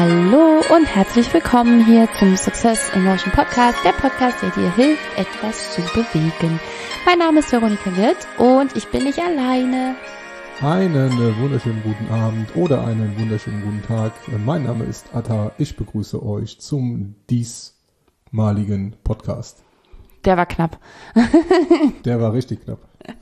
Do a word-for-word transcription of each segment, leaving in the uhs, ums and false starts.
Hallo und herzlich willkommen hier zum Success in Motion Podcast, der Podcast, der dir hilft, etwas zu bewegen. Mein Name ist Veronika Wirth und ich bin nicht alleine. Einen wunderschönen guten Abend oder einen wunderschönen guten Tag. Mein Name ist Atta. Ich begrüße euch zum diesmaligen Podcast. Der war knapp. Der war richtig knapp.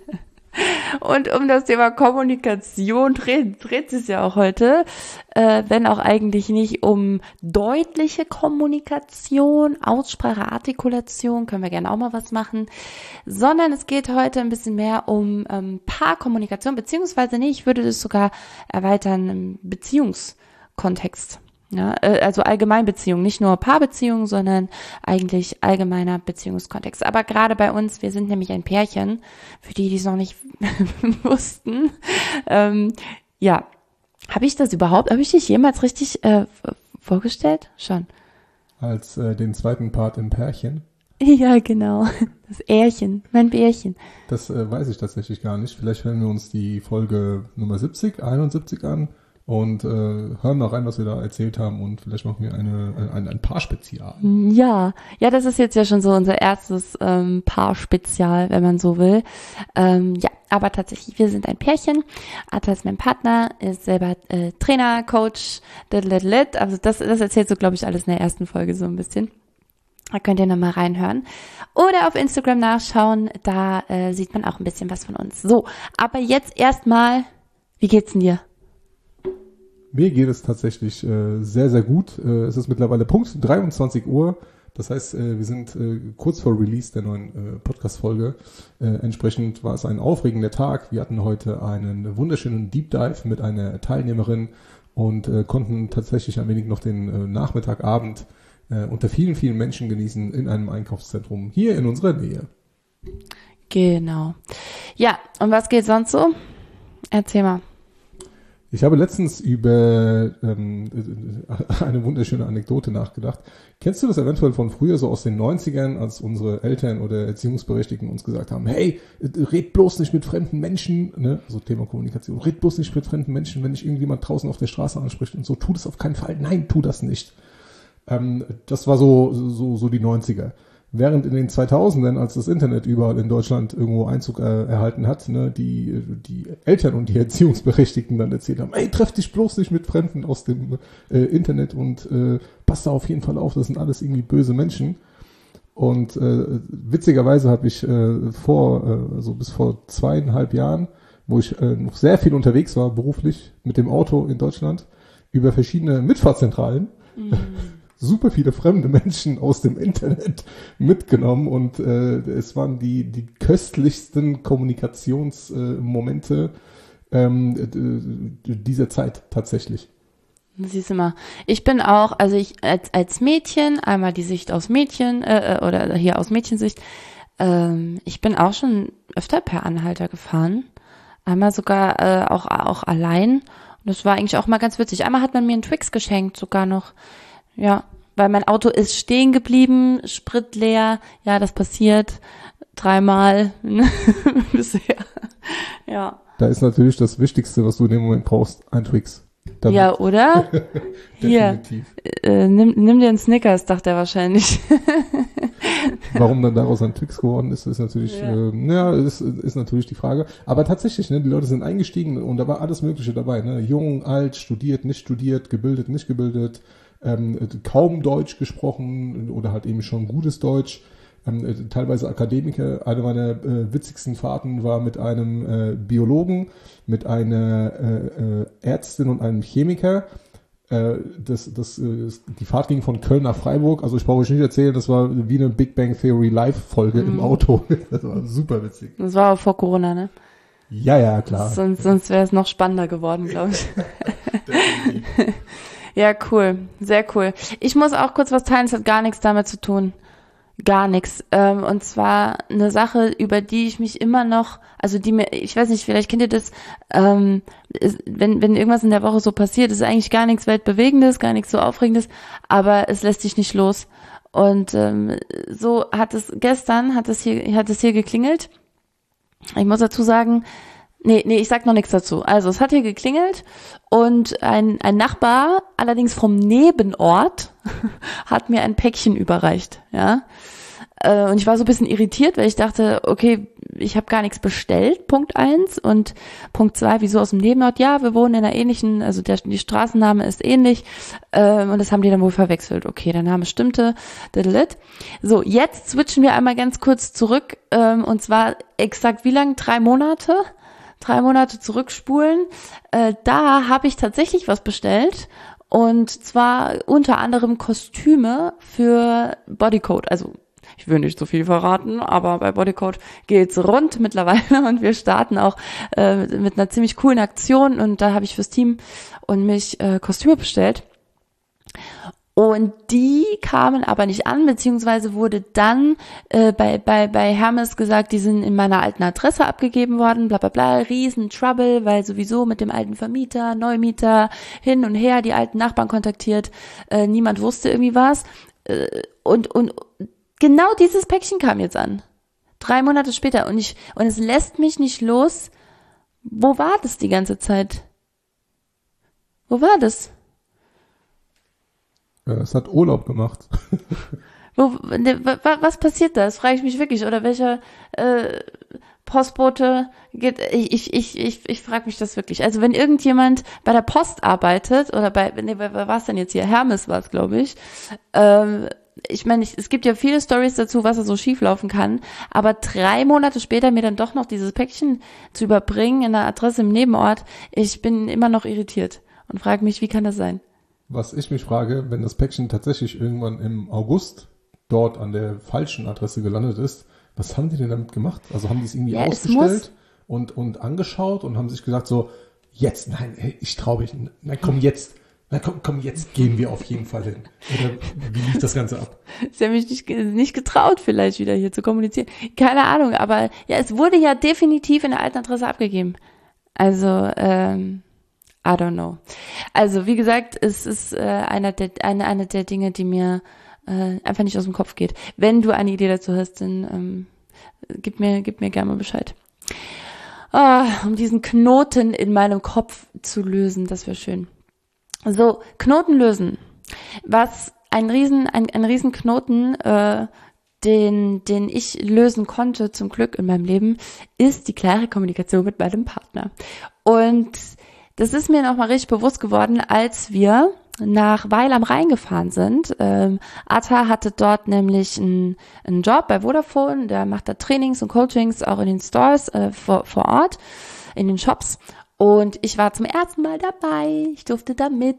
Und um das Thema Kommunikation dreht, dreht es ja auch heute, äh, wenn auch eigentlich nicht um deutliche Kommunikation, Aussprache, Artikulation, können wir gerne auch mal was machen, sondern es geht heute ein bisschen mehr um ähm, Paarkommunikation, beziehungsweise nee, ich würde das sogar erweitern im Beziehungskontext. Ja, also Allgemeinbeziehung, nicht nur Paarbeziehung, sondern eigentlich allgemeiner Beziehungskontext. Aber gerade bei uns, wir sind nämlich ein Pärchen, für die, die es noch nicht wussten. Ähm, ja, habe ich das überhaupt, habe ich dich jemals richtig äh, vorgestellt? Schon. Als äh, den zweiten Part im Pärchen? Ja, genau. Das Ährchen, mein Bärchen. Das äh, weiß ich tatsächlich gar nicht. Vielleicht hören wir uns die Folge Nummer siebzig, einundsiebzig an. Und äh, hören mal rein, was wir da erzählt haben und vielleicht machen wir eine, ein, ein Paar-Spezial. Ja, ja, das ist jetzt ja schon so unser erstes ähm, Paar-Spezial, wenn man so will. Ähm, ja, aber tatsächlich, wir sind ein Pärchen. Atta ist mein Partner, ist selber äh, Trainer, Coach, lit, also das, das erzählt so, glaube ich, alles in der ersten Folge so ein bisschen. Da könnt ihr nochmal reinhören. Oder auf Instagram nachschauen, da äh, sieht man auch ein bisschen was von uns. So, aber jetzt erstmal, wie geht's denn dir? Mir geht es tatsächlich äh, sehr, sehr gut. Äh, es ist mittlerweile Punkt dreiundzwanzig Uhr. Das heißt, äh, wir sind äh, kurz vor Release der neuen äh, Podcast-Folge. Äh, entsprechend war es ein aufregender Tag. Wir hatten heute einen wunderschönen Deep Dive mit einer Teilnehmerin und äh, konnten tatsächlich ein wenig noch den äh, Nachmittagabend äh, unter vielen, vielen Menschen genießen in einem Einkaufszentrum hier in unserer Nähe. Genau. Ja, und was geht sonst so? Erzähl mal. Ich habe letztens über ähm, eine wunderschöne Anekdote nachgedacht. Kennst du das eventuell von früher, so aus den neunzigern, als unsere Eltern oder Erziehungsberechtigten uns gesagt haben, hey, red bloß nicht mit fremden Menschen, ne? So Thema Kommunikation, red bloß nicht mit fremden Menschen, wenn dich irgendjemand draußen auf der Straße anspricht und so, tu das auf keinen Fall, nein, tu das nicht. Ähm, das war so, so, so die neunziger. Während in den zweitausendern, als das Internet überall in Deutschland irgendwo Einzug äh, erhalten hat, ne, die die Eltern und die Erziehungsberechtigten dann erzählt haben, ey, treff dich bloß nicht mit Fremden aus dem äh, Internet und äh, pass da auf jeden Fall auf, das sind alles irgendwie böse Menschen. Und äh, witzigerweise habe ich äh, vor, äh, also bis vor zweieinhalb Jahren, wo ich äh, noch sehr viel unterwegs war, beruflich, mit dem Auto in Deutschland, über verschiedene Mitfahrzentralen, mhm. super viele fremde Menschen aus dem Internet mitgenommen und äh, es waren die die köstlichsten Kommunikationsmomente äh, ähm, dieser Zeit tatsächlich. Siehst du mal, ich bin auch, also ich als als Mädchen, einmal die Sicht aus Mädchen äh, oder hier aus Mädchensicht, ähm, ich bin auch schon öfter per Anhalter gefahren, einmal sogar äh, auch auch allein und das war eigentlich auch mal ganz witzig. Einmal hat man mir einen Twix geschenkt, sogar noch. Ja, weil mein Auto ist stehen geblieben, Sprit leer. Ja, das passiert dreimal bisher. Ja. Da ist natürlich das Wichtigste, was du in dem Moment brauchst, ein Twix. Damit. Ja, oder? Hier, äh, nimm, nimm dir einen Snickers, dachte er wahrscheinlich. Warum dann daraus ein Twix geworden ist, ist natürlich, ja, äh, ja ist, ist natürlich die Frage. Aber tatsächlich, ne, die Leute sind eingestiegen und da war alles Mögliche dabei. Ne? Jung, alt, studiert, nicht studiert, gebildet, nicht gebildet. Ähm, kaum Deutsch gesprochen oder halt eben schon gutes Deutsch, ähm, teilweise Akademiker. Eine meiner äh, witzigsten Fahrten war mit einem äh, Biologen, mit einer äh, äh, Ärztin und einem Chemiker. Äh, das, das, äh, die Fahrt ging von Köln nach Freiburg, also ich brauche euch nicht erzählen, das war wie eine Big Bang Theory Live-Folge mhm. im Auto. Das war super witzig. Das war auch vor Corona, ne? Ja, ja, klar. Sonst, sonst wäre es noch spannender geworden, glaube ich. Ja, cool. Sehr cool. Ich muss auch kurz was teilen, es hat gar nichts damit zu tun. Gar nichts. Ähm, und zwar eine Sache, über die ich mich immer noch, also die mir, ich weiß nicht, vielleicht kennt ihr das, ähm, ist, wenn, wenn irgendwas in der Woche so passiert, ist eigentlich gar nichts Weltbewegendes, gar nichts so Aufregendes, aber es lässt dich nicht los. Und ähm, so hat es gestern, hat es hier, hat es hier geklingelt. Ich muss dazu sagen, Nee, nee, ich sag noch nichts dazu. Also es hat hier geklingelt und ein, ein Nachbar, allerdings vom Nebenort, hat mir ein Päckchen überreicht, ja. Äh, und ich war so ein bisschen irritiert, weil ich dachte, okay, ich habe gar nichts bestellt, Punkt eins. Und Punkt zwei, wieso aus dem Nebenort? Ja, wir wohnen in einer ähnlichen, also der, die Straßenname ist ähnlich. Ähm, und das haben die dann wohl verwechselt. Okay, der Name stimmte. So, jetzt switchen wir einmal ganz kurz zurück. Ähm, und zwar exakt wie lang? Drei Monate? Drei Monate zurückspulen. Äh, da habe ich tatsächlich was bestellt. Und zwar unter anderem Kostüme für Bodycode. Also ich will nicht so viel verraten, aber bei Bodycode geht's rund mittlerweile und wir starten auch äh, mit einer ziemlich coolen Aktion und da habe ich fürs Team und mich äh, Kostüme bestellt. Und die kamen aber nicht an, beziehungsweise wurde dann äh, bei bei bei Hermes gesagt, die sind in meiner alten Adresse abgegeben worden, bla bla bla, riesen Trouble, weil sowieso mit dem alten Vermieter, Neumieter, hin und her, die alten Nachbarn kontaktiert, äh, niemand wusste irgendwie was. Äh, und und genau dieses Päckchen kam jetzt an. Drei Monate später und ich und es lässt mich nicht los. Wo war das die ganze Zeit? Wo war das? Ja, es hat Urlaub gemacht. Wo, ne, was passiert da? Das frage ich mich wirklich. Oder welcher äh, Postbote geht? Ich ich ich ich, ich frage mich das wirklich. Also wenn irgendjemand bei der Post arbeitet oder bei, ne, wer war es denn jetzt hier? Hermes war es, glaube ich. Ähm, ich meine, es gibt ja viele Storys dazu, was da so schief laufen kann, aber drei Monate später mir dann doch noch dieses Päckchen zu überbringen in einer Adresse im Nebenort, ich bin immer noch irritiert und frage mich, wie kann das sein? Was ich mich frage, wenn das Päckchen tatsächlich irgendwann im August dort an der falschen Adresse gelandet ist, was haben die denn damit gemacht? Also haben die es irgendwie ja, ausgestellt und, und angeschaut und haben sich gesagt so, jetzt, nein, ey, ich traue mich, nein, komm jetzt. Na komm, komm, jetzt gehen wir auf jeden Fall hin. Oder wie lief das Ganze ab? Sie haben mich nicht, nicht getraut, vielleicht wieder hier zu kommunizieren. Keine Ahnung, aber ja, es wurde ja definitiv in der alten Adresse abgegeben. Also, ähm, I don't know. Also, wie gesagt, es ist äh, einer der, eine, eine der Dinge, die mir äh, einfach nicht aus dem Kopf geht. Wenn du eine Idee dazu hast, dann ähm, gib mir, gib mir gerne mal Bescheid. Ah, um diesen Knoten in meinem Kopf zu lösen, das wäre schön. So, Knoten lösen. Was ein riesen, ein, ein riesen Knoten, äh, den, den ich lösen konnte, zum Glück in meinem Leben, ist die klare Kommunikation mit meinem Partner. Und das ist mir nochmal richtig bewusst geworden, als wir nach Weil am Rhein gefahren sind. Ähm, Atta hatte dort nämlich einen, einen Job bei Vodafone, der macht da Trainings und Coachings auch in den Stores äh, vor, vor Ort, in den Shops. Und ich war zum ersten Mal dabei, ich durfte da mit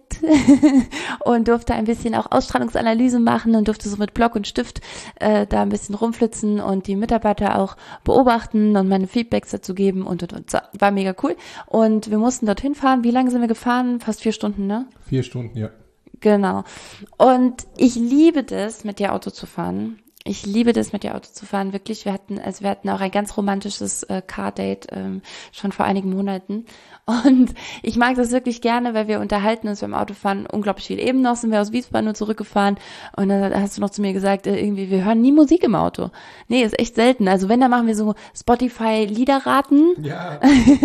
und durfte ein bisschen auch Ausstrahlungsanalyse machen und durfte so mit Block und Stift äh, da ein bisschen rumflitzen und die Mitarbeiter auch beobachten und meine Feedbacks dazu geben und, und, und. So, war mega cool. Und wir mussten dorthin fahren. Wie lange sind wir gefahren? Fast vier Stunden, ne? Vier Stunden, ja. Genau. Und ich liebe das, mit dir Auto zu fahren. Ich liebe das, mit dir Auto zu fahren, wirklich. Wir hatten, also wir hatten auch ein ganz romantisches äh, Car-Date ähm, schon vor einigen Monaten. Und ich mag das wirklich gerne, weil wir unterhalten uns beim Autofahren unglaublich viel. Eben noch sind wir aus Wiesbaden nur zurückgefahren und dann hast du noch zu mir gesagt, äh, irgendwie, wir hören nie Musik im Auto. Nee, ist echt selten. Also wenn, dann machen wir so Spotify-Liederraten. Ja.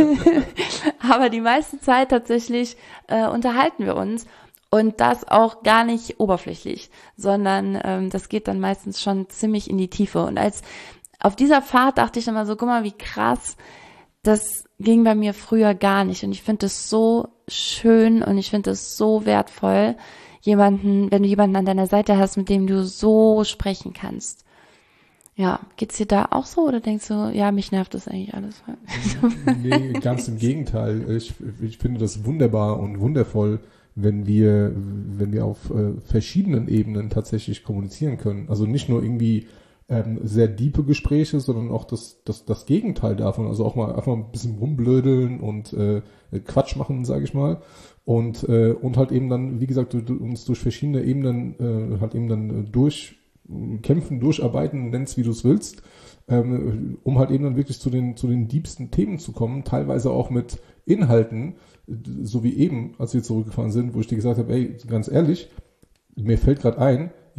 Aber die meiste Zeit tatsächlich äh, unterhalten wir uns. Und das auch gar nicht oberflächlich, sondern ähm, das geht dann meistens schon ziemlich in die Tiefe. Und als auf dieser Fahrt dachte ich immer so, guck mal, wie krass, das ging bei mir früher gar nicht. Und ich finde das so schön und ich finde das so wertvoll, jemanden, wenn du jemanden an deiner Seite hast, mit dem du so sprechen kannst. Ja, geht's dir da auch so oder denkst du, ja, mich nervt das eigentlich alles? Nee, ganz im Gegenteil. Ich, ich finde das wunderbar und wundervoll, wenn wir, wenn wir auf äh, verschiedenen Ebenen tatsächlich kommunizieren können. Also nicht nur irgendwie ähm, sehr diepe Gespräche, sondern auch das, das, das Gegenteil davon. Also auch mal einfach ein bisschen rumblödeln und äh, Quatsch machen, sage ich mal. Und äh, und halt eben dann, wie gesagt, du, du, uns durch verschiedene Ebenen äh, halt eben dann durchkämpfen, durcharbeiten, nenn's wie du es willst, ähm, um halt eben dann wirklich zu den zu den diebsten Themen zu kommen, teilweise auch mit Inhalten, so wie eben, als wir zurückgefahren sind, wo ich dir gesagt habe, ey, ganz ehrlich, mir fällt gerade ein,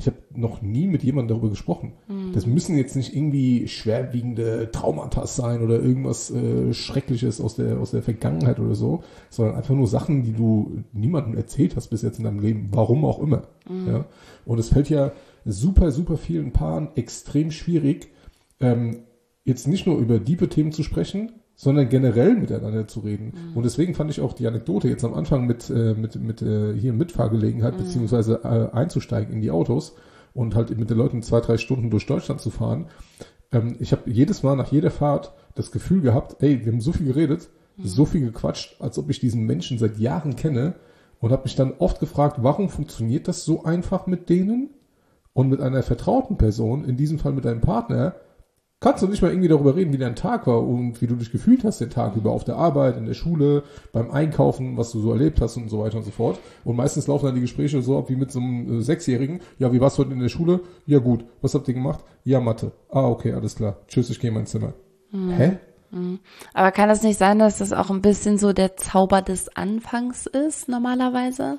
ich habe noch nie mit jemandem darüber gesprochen. Mhm. Das müssen jetzt nicht irgendwie schwerwiegende Traumata sein oder irgendwas äh, Schreckliches aus der aus der Vergangenheit oder so, sondern einfach nur Sachen, die du niemandem erzählt hast bis jetzt in deinem Leben, warum auch immer. Mhm. Ja? Und es fällt ja super, super vielen Paaren extrem schwierig, ähm, jetzt nicht nur über tiefe Themen zu sprechen, sondern generell miteinander zu reden. Mhm. Und deswegen fand ich auch die Anekdote jetzt am Anfang mit, äh, mit, mit äh, hier Mitfahrgelegenheit, mhm. beziehungsweise äh, einzusteigen in die Autos und halt mit den Leuten zwei, drei Stunden durch Deutschland zu fahren. Ähm, ich habe jedes Mal nach jeder Fahrt das Gefühl gehabt, ey, wir haben so viel geredet, mhm. so viel gequatscht, als ob ich diesen Menschen seit Jahren kenne und habe mich dann oft gefragt, warum funktioniert das so einfach mit denen? Und mit einer vertrauten Person, in diesem Fall mit deinem Partner, kannst du nicht mal irgendwie darüber reden, wie dein Tag war und wie du dich gefühlt hast den Tag über auf der Arbeit, in der Schule, beim Einkaufen, was du so erlebt hast und so weiter und so fort. Und meistens laufen dann die Gespräche so ab wie mit so einem äh, Sechsjährigen. Ja, wie warst du heute in der Schule? Ja, gut. Was habt ihr gemacht? Ja, Mathe. Ah, okay, alles klar. Tschüss, ich gehe in mein Zimmer. Mhm. Hä? Mhm. Aber kann das nicht sein, dass das auch ein bisschen so der Zauber des Anfangs ist, normalerweise?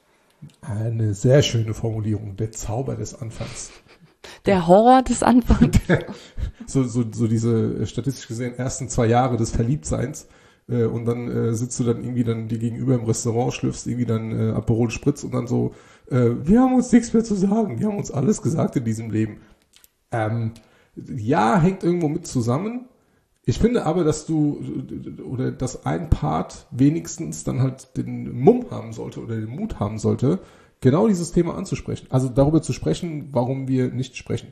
Eine sehr schöne Formulierung. Der Zauber des Anfangs. Der Horror des Anfangs. so, so, so diese statistisch gesehen ersten zwei Jahre des Verliebtseins. Äh, und dann äh, sitzt du dann irgendwie dann dir gegenüber im Restaurant, schlürfst irgendwie dann äh, Aperol Spritz und dann so, äh, wir haben uns nichts mehr zu sagen. Wir haben uns alles gesagt in diesem Leben. Ähm, ja, hängt irgendwo mit zusammen. Ich finde aber, dass du, oder dass ein Part wenigstens dann halt den Mumm haben sollte oder den Mut haben sollte, genau dieses Thema anzusprechen. Also darüber zu sprechen, warum wir nicht sprechen.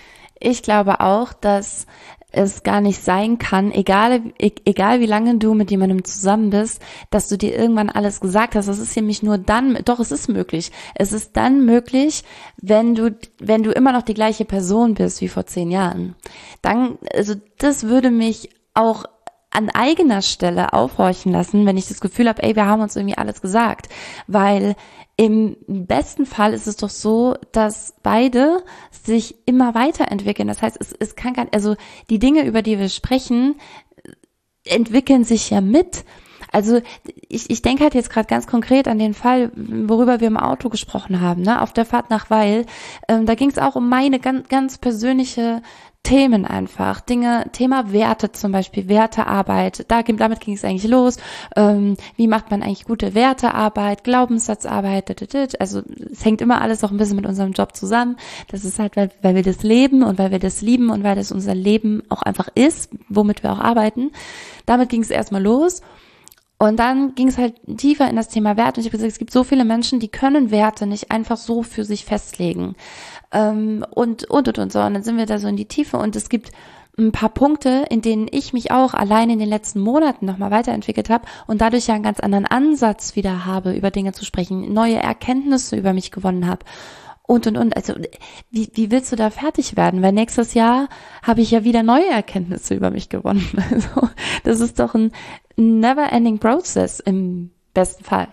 Ich glaube auch, dass es gar nicht sein kann, egal, egal wie lange du mit jemandem zusammen bist, dass du dir irgendwann alles gesagt hast. Das ist nämlich nur dann, doch, es ist möglich. Es ist dann möglich, wenn du, wenn du immer noch die gleiche Person bist wie vor zehn Jahren. Dann, also das würde mich auch an eigener Stelle aufhorchen lassen, wenn ich das Gefühl habe, ey, wir haben uns irgendwie alles gesagt. Weil im besten Fall ist es doch so, dass beide sich immer weiterentwickeln. Das heißt, es, es kann gar nicht, also die Dinge, über die wir sprechen, entwickeln sich ja mit. Also ich, ich denke halt jetzt gerade ganz konkret an den Fall, worüber wir im Auto gesprochen haben, ne, auf der Fahrt nach Weil. Ähm, da ging es auch um meine ganz, ganz persönliche Themen einfach, Dinge, Thema Werte zum Beispiel, Wertearbeit, da, damit ging es eigentlich los, ähm, wie macht man eigentlich gute Wertearbeit, Glaubenssatzarbeit, also es hängt immer alles auch ein bisschen mit unserem Job zusammen, das ist halt, weil, weil wir das leben und weil wir das lieben und weil das unser Leben auch einfach ist, womit wir auch arbeiten, damit ging es erstmal los. Und dann ging es halt tiefer in das Thema Werte. Und ich habe gesagt, es gibt so viele Menschen, die können Werte nicht einfach so für sich festlegen. Ähm, und, und, und, und so. Und dann sind wir da so in die Tiefe. Und es gibt ein paar Punkte, in denen ich mich auch allein in den letzten Monaten nochmal weiterentwickelt habe und dadurch ja einen ganz anderen Ansatz wieder habe, über Dinge zu sprechen, neue Erkenntnisse über mich gewonnen habe. Und, und, und. Also, wie, wie willst du da fertig werden? Weil nächstes Jahr habe ich ja wieder neue Erkenntnisse über mich gewonnen. Also, das ist doch ein never-ending process im besten Fall.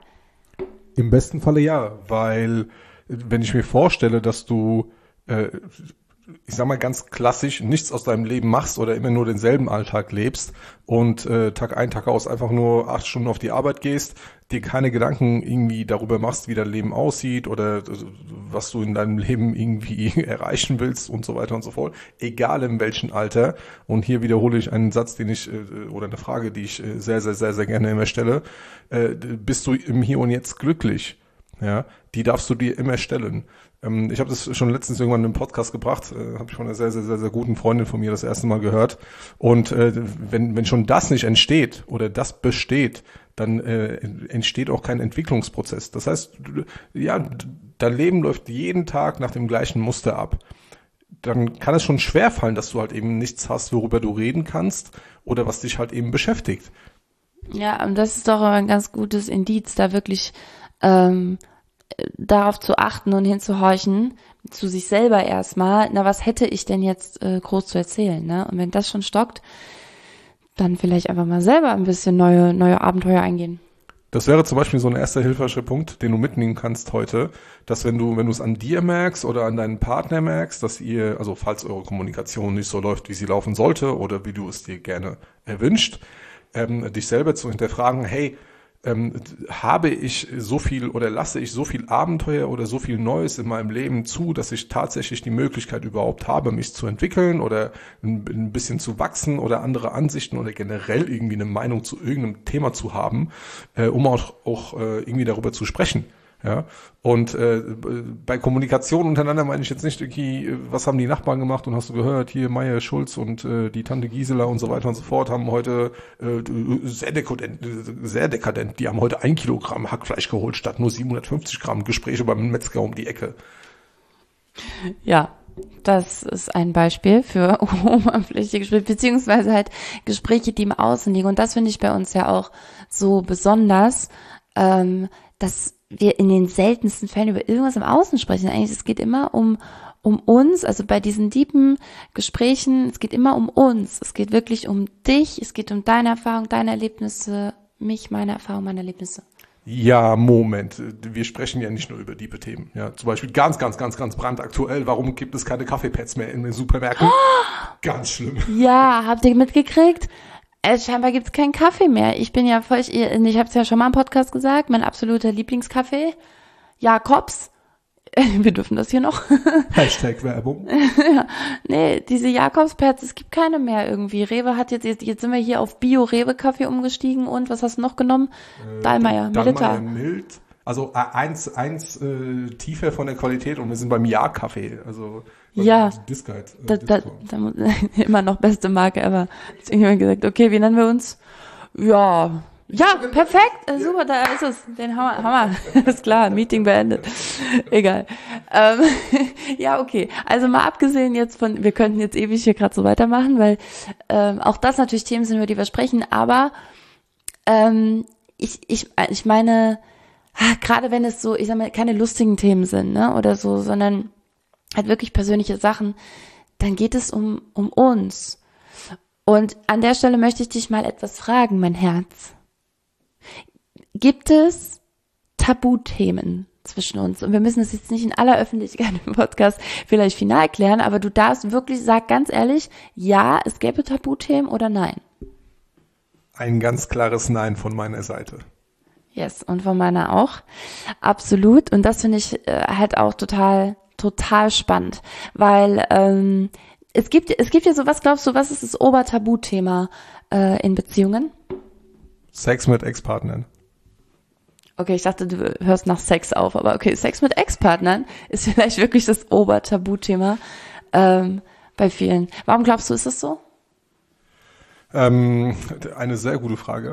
Im besten Falle ja, weil wenn ich mir vorstelle, dass du, äh, ich sag mal ganz klassisch, nichts aus deinem Leben machst oder immer nur denselben Alltag lebst und äh, Tag ein, Tag aus einfach nur acht Stunden auf die Arbeit gehst, dir keine Gedanken irgendwie darüber machst, wie dein Leben aussieht oder was du in deinem Leben irgendwie erreichen willst und so weiter und so fort, egal in welchem Alter. Und hier wiederhole ich einen Satz, den ich, oder eine Frage, die ich sehr, sehr, sehr, sehr gerne immer stelle. Äh, bist du im Hier und Jetzt glücklich? Ja, die darfst du dir immer stellen. Ähm, ich habe das schon letztens irgendwann in einem Podcast gebracht, äh, habe ich von einer sehr, sehr, sehr, sehr guten Freundin von mir das erste Mal gehört. Und äh, wenn, wenn schon das nicht entsteht oder das besteht, dann äh, entsteht auch kein Entwicklungsprozess. Das heißt, ja, dein Leben läuft jeden Tag nach dem gleichen Muster ab. Dann kann es schon schwerfallen, dass du halt eben nichts hast, worüber du reden kannst oder was dich halt eben beschäftigt. Ja, und das ist doch ein ganz gutes Indiz, da wirklich ähm, darauf zu achten und hinzuhorchen, zu sich selber erstmal, na, was hätte ich denn jetzt äh, groß zu erzählen, ne? Und wenn das schon stockt, dann vielleicht einfach mal selber ein bisschen neue, neue Abenteuer eingehen. Das wäre zum Beispiel so ein erster hilfreicher Punkt, den du mitnehmen kannst heute, dass wenn du, wenn du es an dir merkst oder an deinen Partner merkst, dass ihr, also falls eure Kommunikation nicht so läuft, wie sie laufen sollte oder wie du es dir gerne erwünscht, ähm, dich selber zu hinterfragen, hey, ähm, habe ich so viel oder lasse ich so viel Abenteuer oder so viel Neues in meinem Leben zu, dass ich tatsächlich die Möglichkeit überhaupt habe, mich zu entwickeln oder ein, ein bisschen zu wachsen oder andere Ansichten oder generell irgendwie eine Meinung zu irgendeinem Thema zu haben, äh, um auch, auch äh, irgendwie darüber zu sprechen. Ja, und äh, bei Kommunikation untereinander meine ich jetzt nicht irgendwie, was haben die Nachbarn gemacht und hast du gehört, hier Meier Schulz und äh, die Tante Gisela und so weiter und so fort haben heute äh, sehr dekadent, sehr dekadent, die haben heute ein Kilogramm Hackfleisch geholt statt nur siebenhundertfünfzig Gramm, Gespräche beim Metzger um die Ecke. Ja, das ist ein Beispiel für oberflächliche Gespräche, beziehungsweise halt Gespräche, die im Außen liegen. Und das finde ich bei uns ja auch so besonders, ähm, dass wir in den seltensten Fällen über irgendwas im Außen sprechen. Eigentlich, es geht immer um um uns, also bei diesen tiefen Gesprächen, es geht immer um uns. Es geht wirklich um dich, es geht um deine Erfahrung, deine Erlebnisse, mich, meine Erfahrung, meine Erlebnisse. Ja, Moment. Wir sprechen ja nicht nur über tiefe Themen. Ja, zum Beispiel ganz, ganz, ganz, ganz brandaktuell. Warum gibt es keine Kaffeepads mehr in den Supermärkten? Oh! Ganz schlimm. Ja, habt ihr mitgekriegt? Äh, scheinbar gibt's keinen Kaffee mehr. Ich bin ja voll, ich, ich habe es ja schon mal im Podcast gesagt, mein absoluter Lieblingskaffee, Jakobs. Wir dürfen das hier noch. Hashtag Werbung. Ja, nee, diese Jakobspads, es gibt keine mehr irgendwie. Rewe hat jetzt, jetzt, jetzt sind wir hier auf Bio-Rewe-Kaffee umgestiegen und was hast du noch genommen? Äh, Dallmayr, Dallmayr Mild. Also äh, eins, eins äh, tiefer von der Qualität und wir sind beim Ja-Kaffee. Also ja, Discard, äh, da, da, da, immer noch beste Marke, aber deswegen haben wir gesagt, okay, wie nennen wir uns? Ja, ja, perfekt, äh, super, da ist es, den Hammer, Hammer, ist klar, Meeting beendet, egal. Ähm, ja, okay, also mal abgesehen jetzt von, wir könnten jetzt ewig hier gerade so weitermachen, weil ähm, auch das natürlich Themen sind, über die wir sprechen, aber ähm, ich, ich, ich meine, gerade wenn es so, ich sag mal, keine lustigen Themen sind, ne, oder so, sondern halt wirklich persönliche Sachen, dann geht es um, um uns. Und an der Stelle möchte ich dich mal etwas fragen, mein Herz. Gibt es Tabuthemen zwischen uns? Und wir müssen das jetzt nicht in aller Öffentlichkeit im Podcast vielleicht final klären, aber du darfst wirklich, sag ganz ehrlich, ja, es gäbe Tabuthemen oder nein? Ein ganz klares Nein von meiner Seite. Yes, und von meiner auch. Absolut. Und das finde ich äh, halt auch total, total spannend, weil ähm, es gibt, es gibt ja so, was glaubst du, was ist das Obertabuthema äh, in Beziehungen? Sex mit Ex-Partnern. Okay, ich dachte, du hörst nach Sex auf, aber okay, Sex mit Ex-Partnern ist vielleicht wirklich das Obertabuthema ähm, bei vielen. Warum glaubst du, ist das so? Ähm, eine sehr gute Frage.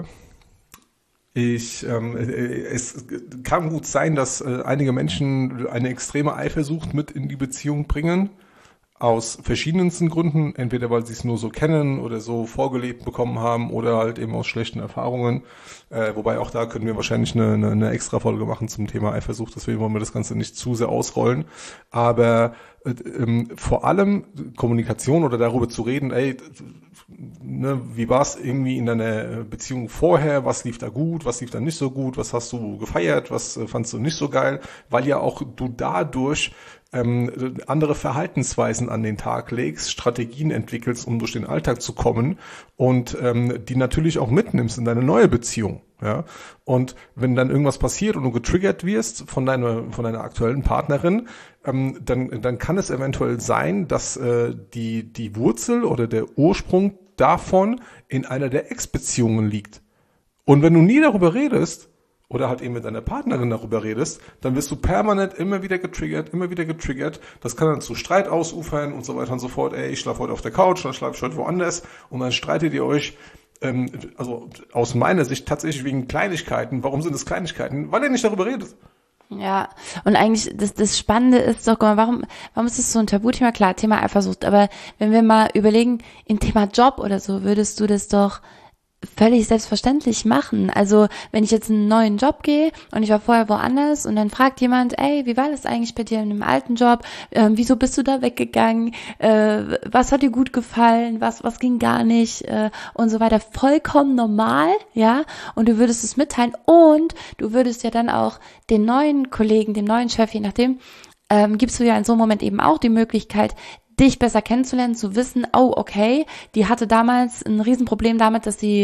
Ich, ähm, es kann gut sein, dass äh, einige Menschen eine extreme Eifersucht mit in die Beziehung bringen, aus verschiedensten Gründen, entweder weil sie es nur so kennen oder so vorgelebt bekommen haben oder halt eben aus schlechten Erfahrungen. Äh, wobei auch da können wir wahrscheinlich eine, eine, eine Extra-Folge machen zum Thema Eifersucht, deswegen wollen wir das Ganze nicht zu sehr ausrollen. Aber äh, ähm, vor allem Kommunikation oder darüber zu reden, ey, ne, wie war es irgendwie in deiner Beziehung vorher, was lief da gut, was lief da nicht so gut, was hast du gefeiert, was äh, fandst du nicht so geil, weil ja auch du dadurch ähm, andere Verhaltensweisen an den Tag legst, Strategien entwickelst, um durch den Alltag zu kommen und ähm, die natürlich auch mitnimmst in deine neue Beziehung. Ja, und wenn dann irgendwas passiert und du getriggert wirst von deiner von deiner aktuellen Partnerin, ähm, dann dann kann es eventuell sein, dass äh, die die Wurzel oder der Ursprung davon in einer der Ex-Beziehungen liegt. Und wenn du nie darüber redest oder halt eben mit deiner Partnerin darüber redest, dann wirst du permanent immer wieder getriggert, immer wieder getriggert. Das kann dann zu Streit ausufern und so weiter und so fort. Ey, ich schlafe heute auf der Couch, dann schlafe ich heute woanders und dann streitet ihr euch. Ähm, also aus meiner Sicht tatsächlich wegen Kleinigkeiten. Warum sind es Kleinigkeiten? Weil ihr nicht darüber redet. Ja, und eigentlich das, das Spannende ist doch, warum, warum ist das so ein Tabuthema? Klar, Thema Eifersucht, aber wenn wir mal überlegen, im Thema Job oder so, würdest du das doch völlig selbstverständlich machen. Also wenn ich jetzt in einen neuen Job gehe und ich war vorher woanders und dann fragt jemand, ey, wie war das eigentlich bei dir in einem alten Job? Ähm, wieso bist du da weggegangen? Äh, was hat dir gut gefallen? Was was ging gar nicht? Äh, und so weiter. Vollkommen normal, ja? Und du würdest es mitteilen und du würdest ja dann auch den neuen Kollegen, dem neuen Chef, je nachdem, ähm, gibst du ja in so einem Moment eben auch die Möglichkeit, dich besser kennenzulernen, zu wissen, oh, okay, die hatte damals ein Riesenproblem damit, dass sie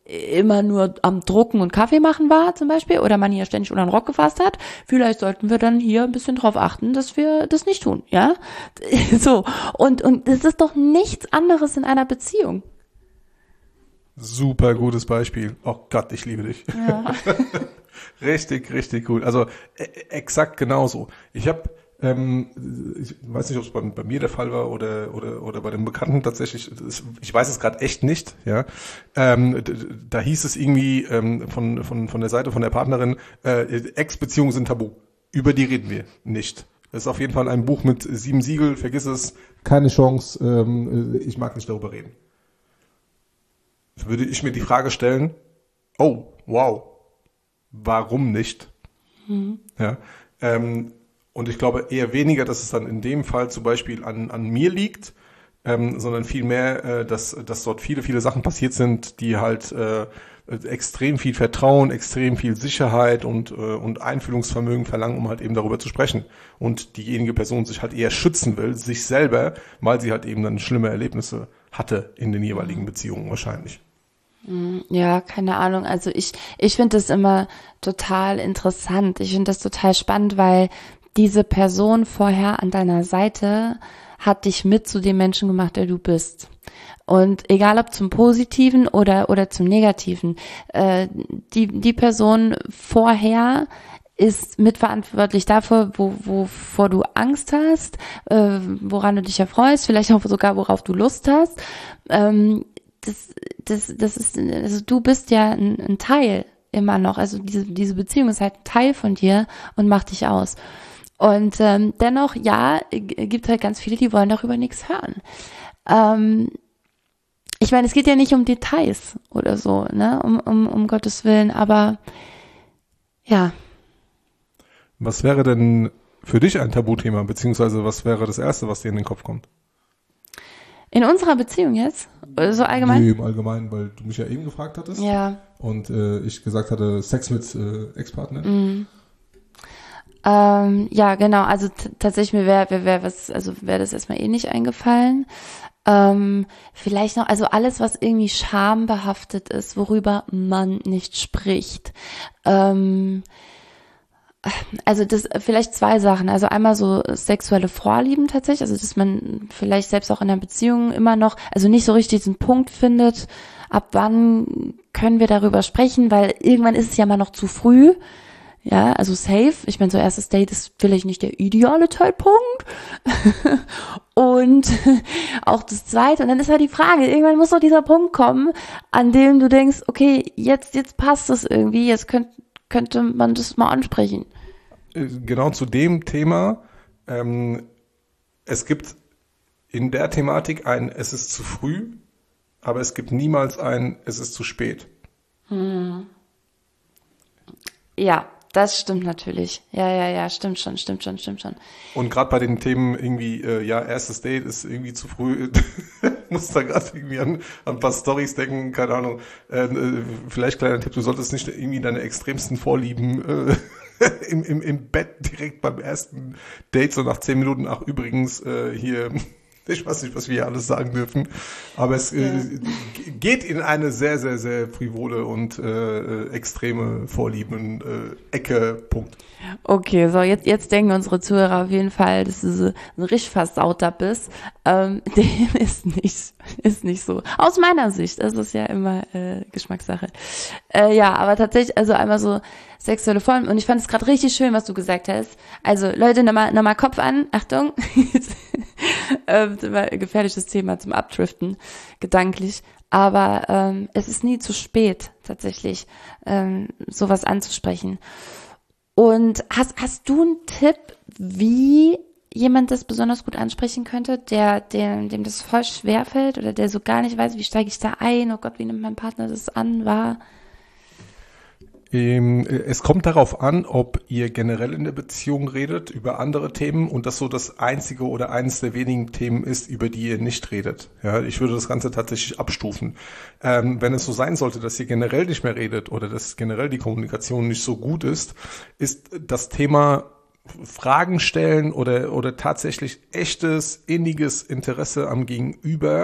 immer nur am Drucken und Kaffee machen war zum Beispiel oder man hier ständig unter den Rock gefasst hat, vielleicht sollten wir dann hier ein bisschen drauf achten, dass wir das nicht tun, ja? So, und und das ist doch nichts anderes in einer Beziehung. Super gutes Beispiel. Oh Gott, ich liebe dich. Ja. Richtig, richtig cool. Also äh, exakt genauso. Ich habe Ähm, ich weiß nicht, ob es bei, bei mir der Fall war oder oder oder bei dem Bekannten tatsächlich. Ich weiß es gerade echt nicht. Ja, ähm, da hieß es irgendwie ähm, von von von der Seite von der Partnerin: äh, Ex-Beziehungen sind tabu. Über die reden wir nicht. Das ist auf jeden Fall ein Buch mit sieben Siegel. Vergiss es. Keine Chance. Ähm, ich mag nicht darüber reden. Würde ich mir die Frage stellen: Oh, wow, warum nicht? Mhm. Ja. Ähm, Und ich glaube eher weniger, dass es dann in dem Fall zum Beispiel an, an mir liegt, ähm, sondern vielmehr, äh, dass, dass dort viele, viele Sachen passiert sind, die halt äh, extrem viel Vertrauen, extrem viel Sicherheit und, äh, und Einfühlungsvermögen verlangen, um halt eben darüber zu sprechen. Und diejenige Person sich halt eher schützen will, sich selber, weil sie halt eben dann schlimme Erlebnisse hatte in den jeweiligen Beziehungen wahrscheinlich. Ja, keine Ahnung. Also ich, ich finde das immer total interessant. Ich finde das total spannend, weil diese Person vorher an deiner Seite hat dich mit zu dem Menschen gemacht, der du bist. Und egal ob zum Positiven oder oder zum Negativen, äh, die die Person vorher ist mitverantwortlich dafür, wo, wovor du Angst hast, äh, woran du dich erfreust, vielleicht auch sogar worauf du Lust hast. Ähm, das das das ist also du bist ja ein, ein Teil immer noch. Also diese diese Beziehung ist halt ein Teil von dir und macht dich aus. Und ähm, dennoch, ja, gibt halt ganz viele, die wollen darüber nichts hören. Ähm, ich meine, es geht ja nicht um Details oder so, ne, um, um, um Gottes Willen, aber ja. Was wäre denn für dich ein Tabuthema, beziehungsweise was wäre das Erste, was dir in den Kopf kommt? In unserer Beziehung jetzt? Oder so allgemein? Nee, im Allgemeinen, weil du mich ja eben gefragt hattest. Ja. Und äh, ich gesagt hatte, Sex mit äh, Ex-Partnern. Mhm. Ähm, ja, genau, also t- tatsächlich mir wäre wär, wär was, also wäre das erstmal eh nicht eingefallen. Ähm, vielleicht noch, also alles, was irgendwie schambehaftet ist, worüber man nicht spricht. Ähm, also das, vielleicht zwei Sachen. Also einmal so sexuelle Vorlieben tatsächlich, also dass man vielleicht selbst auch in einer Beziehung immer noch, also nicht so richtig diesen Punkt findet, ab wann können wir darüber sprechen, weil irgendwann ist es ja mal noch zu früh. Ja, also safe. Ich meine, so erstes Date ist vielleicht nicht der ideale Zeitpunkt. Und auch das zweite. Und dann ist halt die Frage, irgendwann muss doch dieser Punkt kommen, an dem du denkst, okay, jetzt, jetzt passt es irgendwie, jetzt könnt, könnte man das mal ansprechen. Genau zu dem Thema. Ähm, es gibt in der Thematik ein, es ist zu früh, aber es gibt niemals ein, es ist zu spät. Hm. Ja. Das stimmt natürlich. Ja, ja, ja, stimmt schon, stimmt schon, stimmt schon. Und gerade bei den Themen irgendwie, äh, ja, erstes Date ist irgendwie zu früh, muss da gerade irgendwie an, an ein paar Storys denken, keine Ahnung. Äh, vielleicht kleiner Tipp, du solltest nicht irgendwie deine extremsten Vorlieben äh, im, im, im Bett direkt beim ersten Date, so nach zehn Minuten, ach übrigens, äh, hier... Ich weiß nicht, was wir hier alles sagen dürfen, aber es ja. äh, geht in eine sehr, sehr, sehr frivole und äh, extreme Vorlieben-Ecke, äh, Punkt. Okay, so jetzt jetzt denken unsere Zuhörer auf jeden Fall, dass du so ein richtig versauter bist. Ähm, dem ist nicht, ist nicht so. Aus meiner Sicht, das ist ja immer äh, Geschmackssache. Äh, ja, aber tatsächlich, also einmal so sexuelle Formen. Und ich fand es gerade richtig schön, was du gesagt hast. Also Leute, nochmal noch mal Kopf an, Achtung. ähm, immer ein gefährliches Thema zum Abdriften, gedanklich. Aber ähm, es ist nie zu spät, tatsächlich, ähm, sowas anzusprechen. Und hast hast du einen Tipp, wie jemand das besonders gut ansprechen könnte, der dem, dem das voll schwer fällt oder der so gar nicht weiß, wie steige ich da ein? Oh Gott, wie nimmt mein Partner das an? War Es kommt darauf an, ob ihr generell in der Beziehung redet über andere Themen und das so das einzige oder eines der wenigen Themen ist, über die ihr nicht redet. Ja, ich würde das Ganze tatsächlich abstufen. Ähm, wenn es so sein sollte, dass ihr generell nicht mehr redet oder dass generell die Kommunikation nicht so gut ist, ist das Thema Fragen stellen oder oder tatsächlich echtes, inniges Interesse am Gegenüber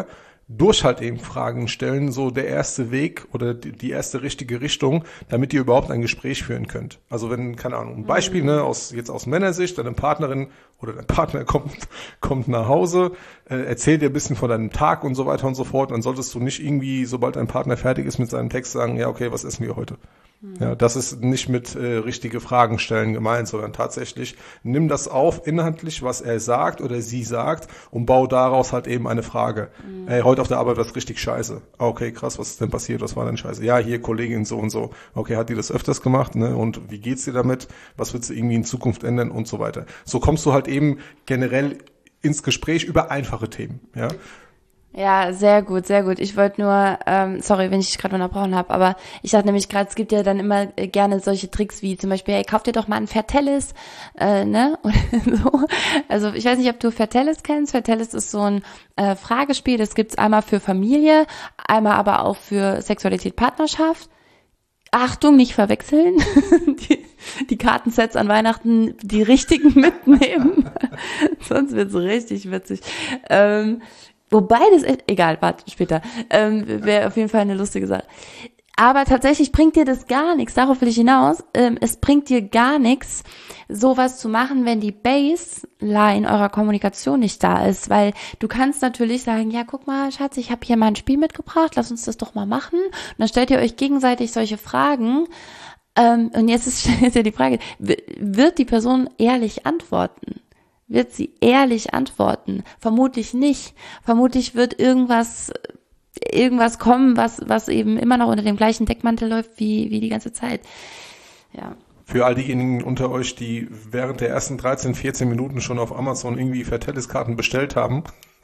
durch halt eben Fragen stellen, so der erste Weg oder die, die erste richtige Richtung, damit ihr überhaupt ein Gespräch führen könnt. Also wenn, keine Ahnung, ein Beispiel, ne, aus, jetzt aus Männersicht, deine Partnerin oder dein Partner kommt, kommt nach Hause, äh, erzählt dir ein bisschen von deinem Tag und so weiter und so fort, dann solltest du nicht irgendwie, sobald dein Partner fertig ist mit seinem Text, sagen, ja, okay, was essen wir heute? Ja, das ist nicht mit äh, richtige Fragen stellen gemeint, sondern tatsächlich nimm das auf inhaltlich, was er sagt oder sie sagt und bau daraus halt eben eine Frage. Mhm. Ey, heute auf der Arbeit war's richtig scheiße. Okay, krass, was ist denn passiert? Was war denn scheiße? Ja, hier Kollegin so und so. Okay, hat die das öfters gemacht, ne? Und wie geht's dir damit? Was willst du irgendwie in Zukunft ändern und so weiter? So kommst du halt eben generell ins Gespräch über einfache Themen, ja. Ja, sehr gut, sehr gut. Ich wollte nur, ähm, sorry, wenn ich dich gerade unterbrochen habe, aber ich dachte nämlich gerade, es gibt ja dann immer äh, gerne solche Tricks wie zum Beispiel, hey, kauf dir doch mal ein Vertellis, äh, ne, oder so. Also ich weiß nicht, ob du Vertellis kennst. Vertellis ist so ein äh, Fragespiel, das gibt's einmal für Familie, einmal aber auch für Sexualität, Partnerschaft. Achtung, nicht verwechseln. die, die Kartensets an Weihnachten, die richtigen mitnehmen. Sonst wird's richtig witzig. Ähm, Wobei das, egal, warte, später, ähm, wäre auf jeden Fall eine lustige Sache. Aber tatsächlich bringt dir das gar nichts, darauf will ich hinaus, ähm, es bringt dir gar nichts, sowas zu machen, wenn die Baseline eurer Kommunikation nicht da ist, weil du kannst natürlich sagen, ja, guck mal, Schatz, ich habe hier mal ein Spiel mitgebracht, lass uns das doch mal machen. Und dann stellt ihr euch gegenseitig solche Fragen, ähm, und jetzt ist, ist ja die Frage, wird die Person ehrlich antworten? Wird sie ehrlich antworten? Vermutlich nicht. Vermutlich wird irgendwas, irgendwas kommen, was, was eben immer noch unter dem gleichen Deckmantel läuft wie, wie die ganze Zeit. Ja. Für all diejenigen unter euch, die während der ersten dreizehn, vierzehn Minuten schon auf Amazon irgendwie Vertellis-Karten bestellt haben,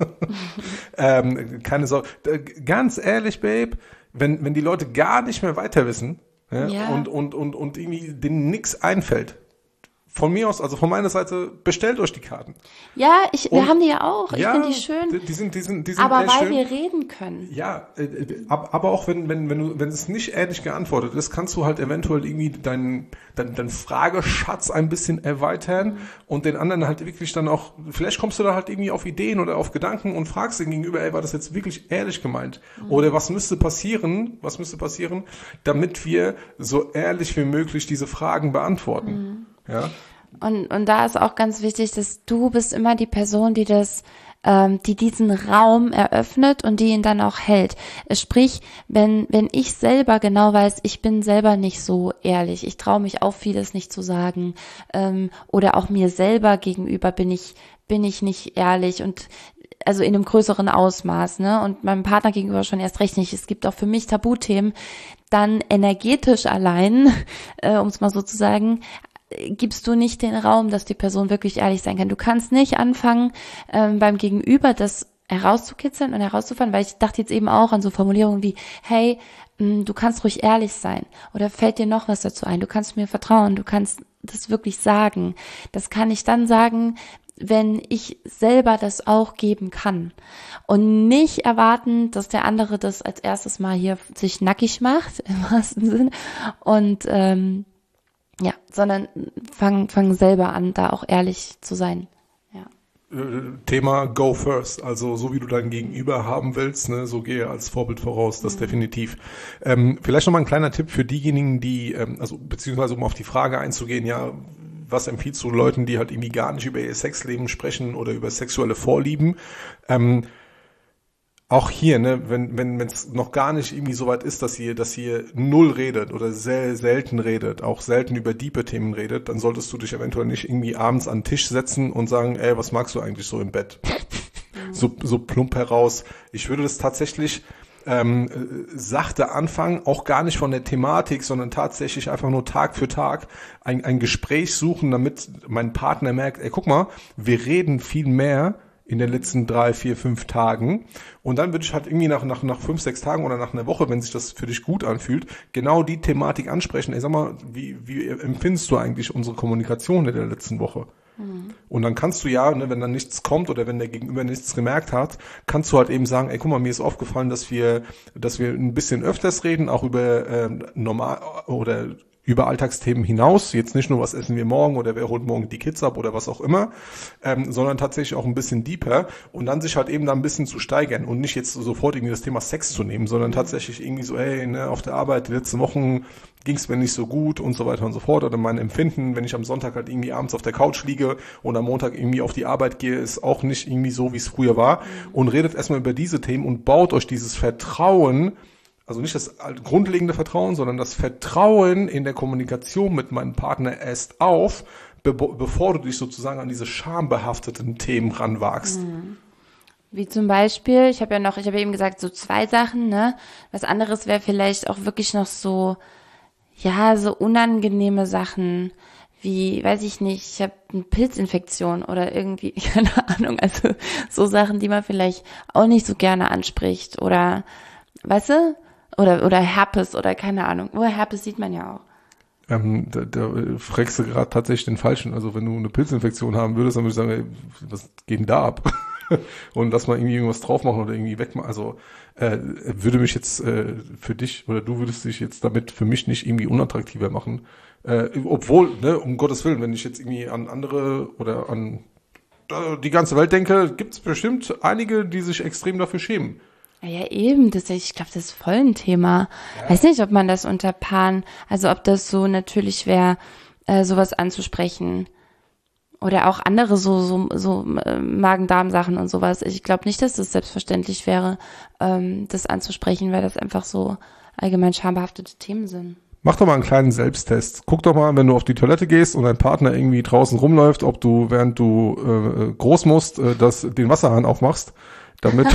ähm, keine Sorge. Ganz ehrlich, Babe, wenn, wenn die Leute gar nicht mehr weiter wissen, ja, ja. und, und, und, und irgendwie denen nix einfällt, von mir aus, also von meiner Seite, bestellt euch die Karten. Ja, ich, wir und, haben die ja auch. Ich ja, finde die schön. Die, die sind, die sind, die sind aber weil schön. wir reden können. Ja, äh, aber auch wenn, wenn, wenn du, wenn es nicht ehrlich geantwortet ist, kannst du halt eventuell irgendwie deinen, deinen, deinen Frageschatz ein bisschen erweitern mhm. und den anderen halt wirklich dann auch, vielleicht kommst du da halt irgendwie auf Ideen oder auf Gedanken und fragst den Gegenüber, ey, war das jetzt wirklich ehrlich gemeint? Mhm. Oder was müsste passieren, was müsste passieren, damit wir so ehrlich wie möglich diese Fragen beantworten? Mhm. Ja. Und, und da ist auch ganz wichtig, dass du bist immer die Person, die das, ähm, die diesen Raum eröffnet und die ihn dann auch hält. Sprich, wenn, wenn ich selber genau weiß, ich bin selber nicht so ehrlich, ich traue mich auch vieles nicht zu sagen, ähm, oder auch mir selber gegenüber bin ich, bin ich nicht ehrlich und also in einem größeren Ausmaß, ne, und meinem Partner gegenüber schon erst recht nicht. Es gibt auch für mich Tabuthemen, dann energetisch allein, äh, um es mal so zu sagen, gibst du nicht den Raum, dass die Person wirklich ehrlich sein kann. Du kannst nicht anfangen, ähm, beim Gegenüber das herauszukitzeln und herauszufinden, weil ich dachte jetzt eben auch an so Formulierungen wie, hey, mh, du kannst ruhig ehrlich sein oder fällt dir noch was dazu ein, du kannst mir vertrauen, du kannst das wirklich sagen. Das kann ich dann sagen, wenn ich selber das auch geben kann und nicht erwarten, dass der andere das als erstes mal hier sich nackig macht, im wahrsten Sinne, und ähm, ja, sondern fang, fang selber an, da auch ehrlich zu sein. Ja. Thema Go First, also so wie du dein Gegenüber haben willst, ne, so gehe als Vorbild voraus, das mhm. definitiv. Ähm, vielleicht nochmal ein kleiner Tipp für diejenigen, die, ähm, also beziehungsweise um auf die Frage einzugehen, ja, was empfiehlst du Leuten, die halt irgendwie gar nicht über ihr Sexleben sprechen oder über sexuelle Vorlieben? Ähm, Auch hier, ne, wenn wenn wenn es noch gar nicht irgendwie so weit ist, dass ihr dass ihr null redet oder sehr selten redet, auch selten über diepe Themen redet, dann solltest du dich eventuell nicht irgendwie abends an den Tisch setzen und sagen, ey, was magst du eigentlich so im Bett? so so plump heraus. Ich würde das tatsächlich ähm, sachte anfangen, auch gar nicht von der Thematik, sondern tatsächlich einfach nur Tag für Tag ein ein Gespräch suchen, damit mein Partner merkt, ey, guck mal, wir reden viel mehr in den letzten drei, vier, fünf Tagen. Und dann würde ich halt irgendwie nach, nach, nach fünf, sechs Tagen oder nach einer Woche, wenn sich das für dich gut anfühlt, genau die Thematik ansprechen. Ey, sag mal, wie, wie empfindest du eigentlich unsere Kommunikation in der letzten Woche? Mhm. Und dann kannst du ja, ne, wenn dann nichts kommt oder wenn der Gegenüber nichts gemerkt hat, kannst du halt eben sagen, ey, guck mal, mir ist aufgefallen, dass wir, dass wir ein bisschen öfters reden, auch über äh, normal oder über Alltagsthemen hinaus, jetzt nicht nur, was essen wir morgen oder wer holt morgen die Kids ab oder was auch immer, ähm, sondern tatsächlich auch ein bisschen deeper und dann sich halt eben da ein bisschen zu steigern und nicht jetzt sofort irgendwie das Thema Sex zu nehmen, sondern tatsächlich irgendwie so, ey, ne, auf der Arbeit die letzten Wochen ging es mir nicht so gut und so weiter und so fort oder mein Empfinden, wenn ich am Sonntag halt irgendwie abends auf der Couch liege und am Montag irgendwie auf die Arbeit gehe, ist auch nicht irgendwie so, wie es früher war und redet erstmal über diese Themen und baut euch dieses Vertrauen. Also nicht das grundlegende Vertrauen, sondern das Vertrauen in der Kommunikation mit meinem Partner erst auf, be- bevor du dich sozusagen an diese schambehafteten Themen ranwagst. Mhm. Wie zum Beispiel, ich habe ja noch, ich habe ja eben gesagt, so zwei Sachen, ne? Was anderes wäre vielleicht auch wirklich noch so, ja, so unangenehme Sachen, wie, weiß ich nicht, ich habe eine Pilzinfektion oder irgendwie, keine Ahnung, also so Sachen, die man vielleicht auch nicht so gerne anspricht oder, weißt du? Oder oder Herpes oder keine Ahnung. Oh, Herpes sieht man ja auch. Ähm, da, da fragst du gerade tatsächlich den Falschen. Also wenn du eine Pilzinfektion haben würdest, dann würde ich sagen, ey, was geht denn da ab? Und lass mal irgendwie irgendwas drauf machen oder irgendwie wegmachen. Also äh, würde mich jetzt äh, für dich oder du würdest dich jetzt damit für mich nicht irgendwie unattraktiver machen. Äh, obwohl, ne, um Gottes Willen, wenn ich jetzt irgendwie an andere oder an äh, die ganze Welt denke, gibt es bestimmt einige, die sich extrem dafür schämen. Ja, eben, das, ich glaube, das ist voll ein Thema. Ja. Weiß nicht, ob man das unter Paaren, also ob das so natürlich wäre, äh, sowas anzusprechen. Oder auch andere so so so äh, Magen-Darm-Sachen und sowas. Ich glaube nicht, dass das selbstverständlich wäre, ähm, das anzusprechen, weil das einfach so allgemein schambehaftete Themen sind. Mach doch mal einen kleinen Selbsttest. Guck doch mal, wenn du auf die Toilette gehst und dein Partner irgendwie draußen rumläuft, ob du, während du äh, groß musst, äh, das, den Wasserhahn aufmachst, damit...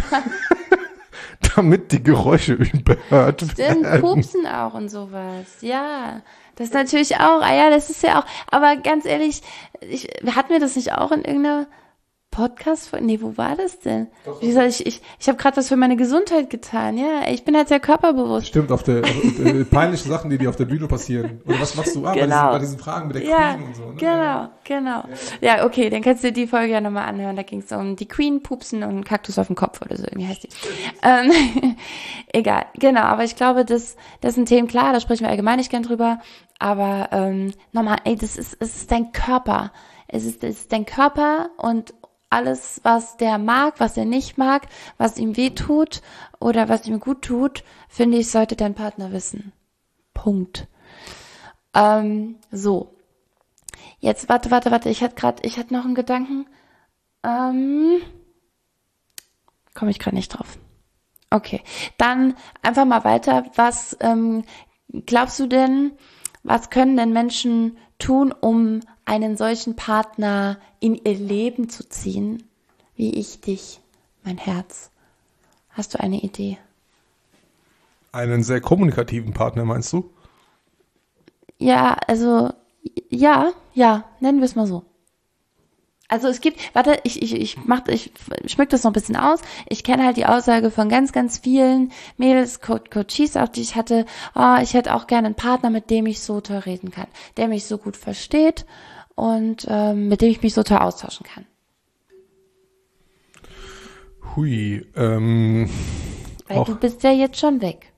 damit die Geräusche überhört Stimmt, werden. Pupsen auch und sowas. Ja, das ist natürlich auch, ah ja, das ist ja auch, aber ganz ehrlich, ich, hatten wir das nicht auch in irgendeiner Podcast? Nee, wo war das denn? Doch, Wie soll ich, ich, ich habe gerade was für meine Gesundheit getan, ja, ich bin halt sehr körperbewusst. Stimmt, auf der, auf, äh, peinliche Sachen, die dir auf der Bühne passieren. Oder was machst du? Ah, genau. bei, diesen, bei diesen Fragen mit der ja, Queen und so, ne? Genau, genau. Ja, ja okay, dann kannst du die Folge ja nochmal anhören, da ging es um die Queen, Pupsen und Kaktus auf dem Kopf oder so, irgendwie heißt die. ähm, egal, genau, aber ich glaube, das, das sind Themen, klar, da sprechen wir allgemein nicht gern drüber, aber ähm, nochmal, ey, das ist, es ist dein Körper. Es ist, es ist dein Körper und alles, was der mag, was er nicht mag, was ihm weh tut oder was ihm gut tut, finde ich, sollte dein Partner wissen. Punkt. Ähm, so. Jetzt, warte, warte, warte, ich hatte gerade, ich hatte noch einen Gedanken. Ähm, komme ich gerade nicht drauf. Okay, dann einfach mal weiter. Was ähm, glaubst du denn, was können denn Menschen tun, um einen solchen Partner in ihr Leben zu ziehen, wie ich dich, mein Herz? Hast du eine Idee? Einen sehr kommunikativen Partner, meinst du? Ja, also, ja, ja, nennen wir es mal so. Also es gibt, warte, ich ich ich mach, ich schmück das noch ein bisschen aus. Ich kenne halt die Aussage von ganz, ganz vielen Mädels, Co- Coaches auch, die ich hatte, oh, ich hätte auch gerne einen Partner, mit dem ich so toll reden kann, der mich so gut versteht und ähm, mit dem ich mich so toll austauschen kann. Hui, ähm. Weil auch. du bist ja jetzt schon weg.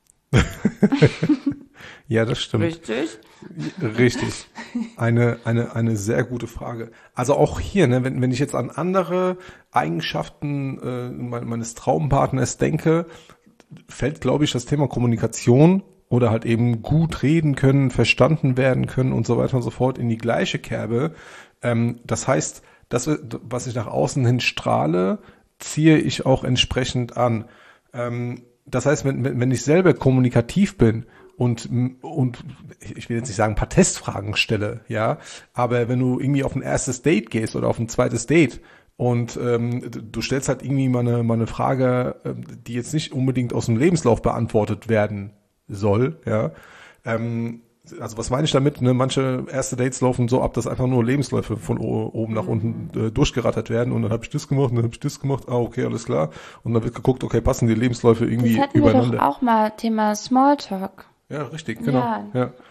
Ja, das stimmt. Richtig. Richtig. Eine, eine, eine sehr gute Frage. Also auch hier, ne, wenn, wenn ich jetzt an andere Eigenschaften äh, meines Traumpartners denke, fällt, glaube ich, das Thema Kommunikation oder halt eben gut reden können, verstanden werden können und so weiter und so fort in die gleiche Kerbe. Ähm, das heißt, das, was ich nach außen hin strahle, ziehe ich auch entsprechend an. Ähm, das heißt, wenn, wenn ich selber kommunikativ bin, und und ich will jetzt nicht sagen, ein paar Testfragen stelle, ja, aber wenn du irgendwie auf ein erstes Date gehst oder auf ein zweites Date und ähm, du stellst halt irgendwie mal eine, mal eine Frage, die jetzt nicht unbedingt aus dem Lebenslauf beantwortet werden soll, ja, ähm, also was meine ich damit, ne? Manche erste Dates laufen so ab, dass einfach nur Lebensläufe von o- oben nach unten äh, durchgerattert werden und dann habe ich das gemacht und dann habe ich das gemacht, ah, okay, alles klar, und dann wird geguckt, okay, passen die Lebensläufe irgendwie das hatten übereinander. wir doch auch mal, Thema Smalltalk. Ja, richtig, genau. Ja. Ja.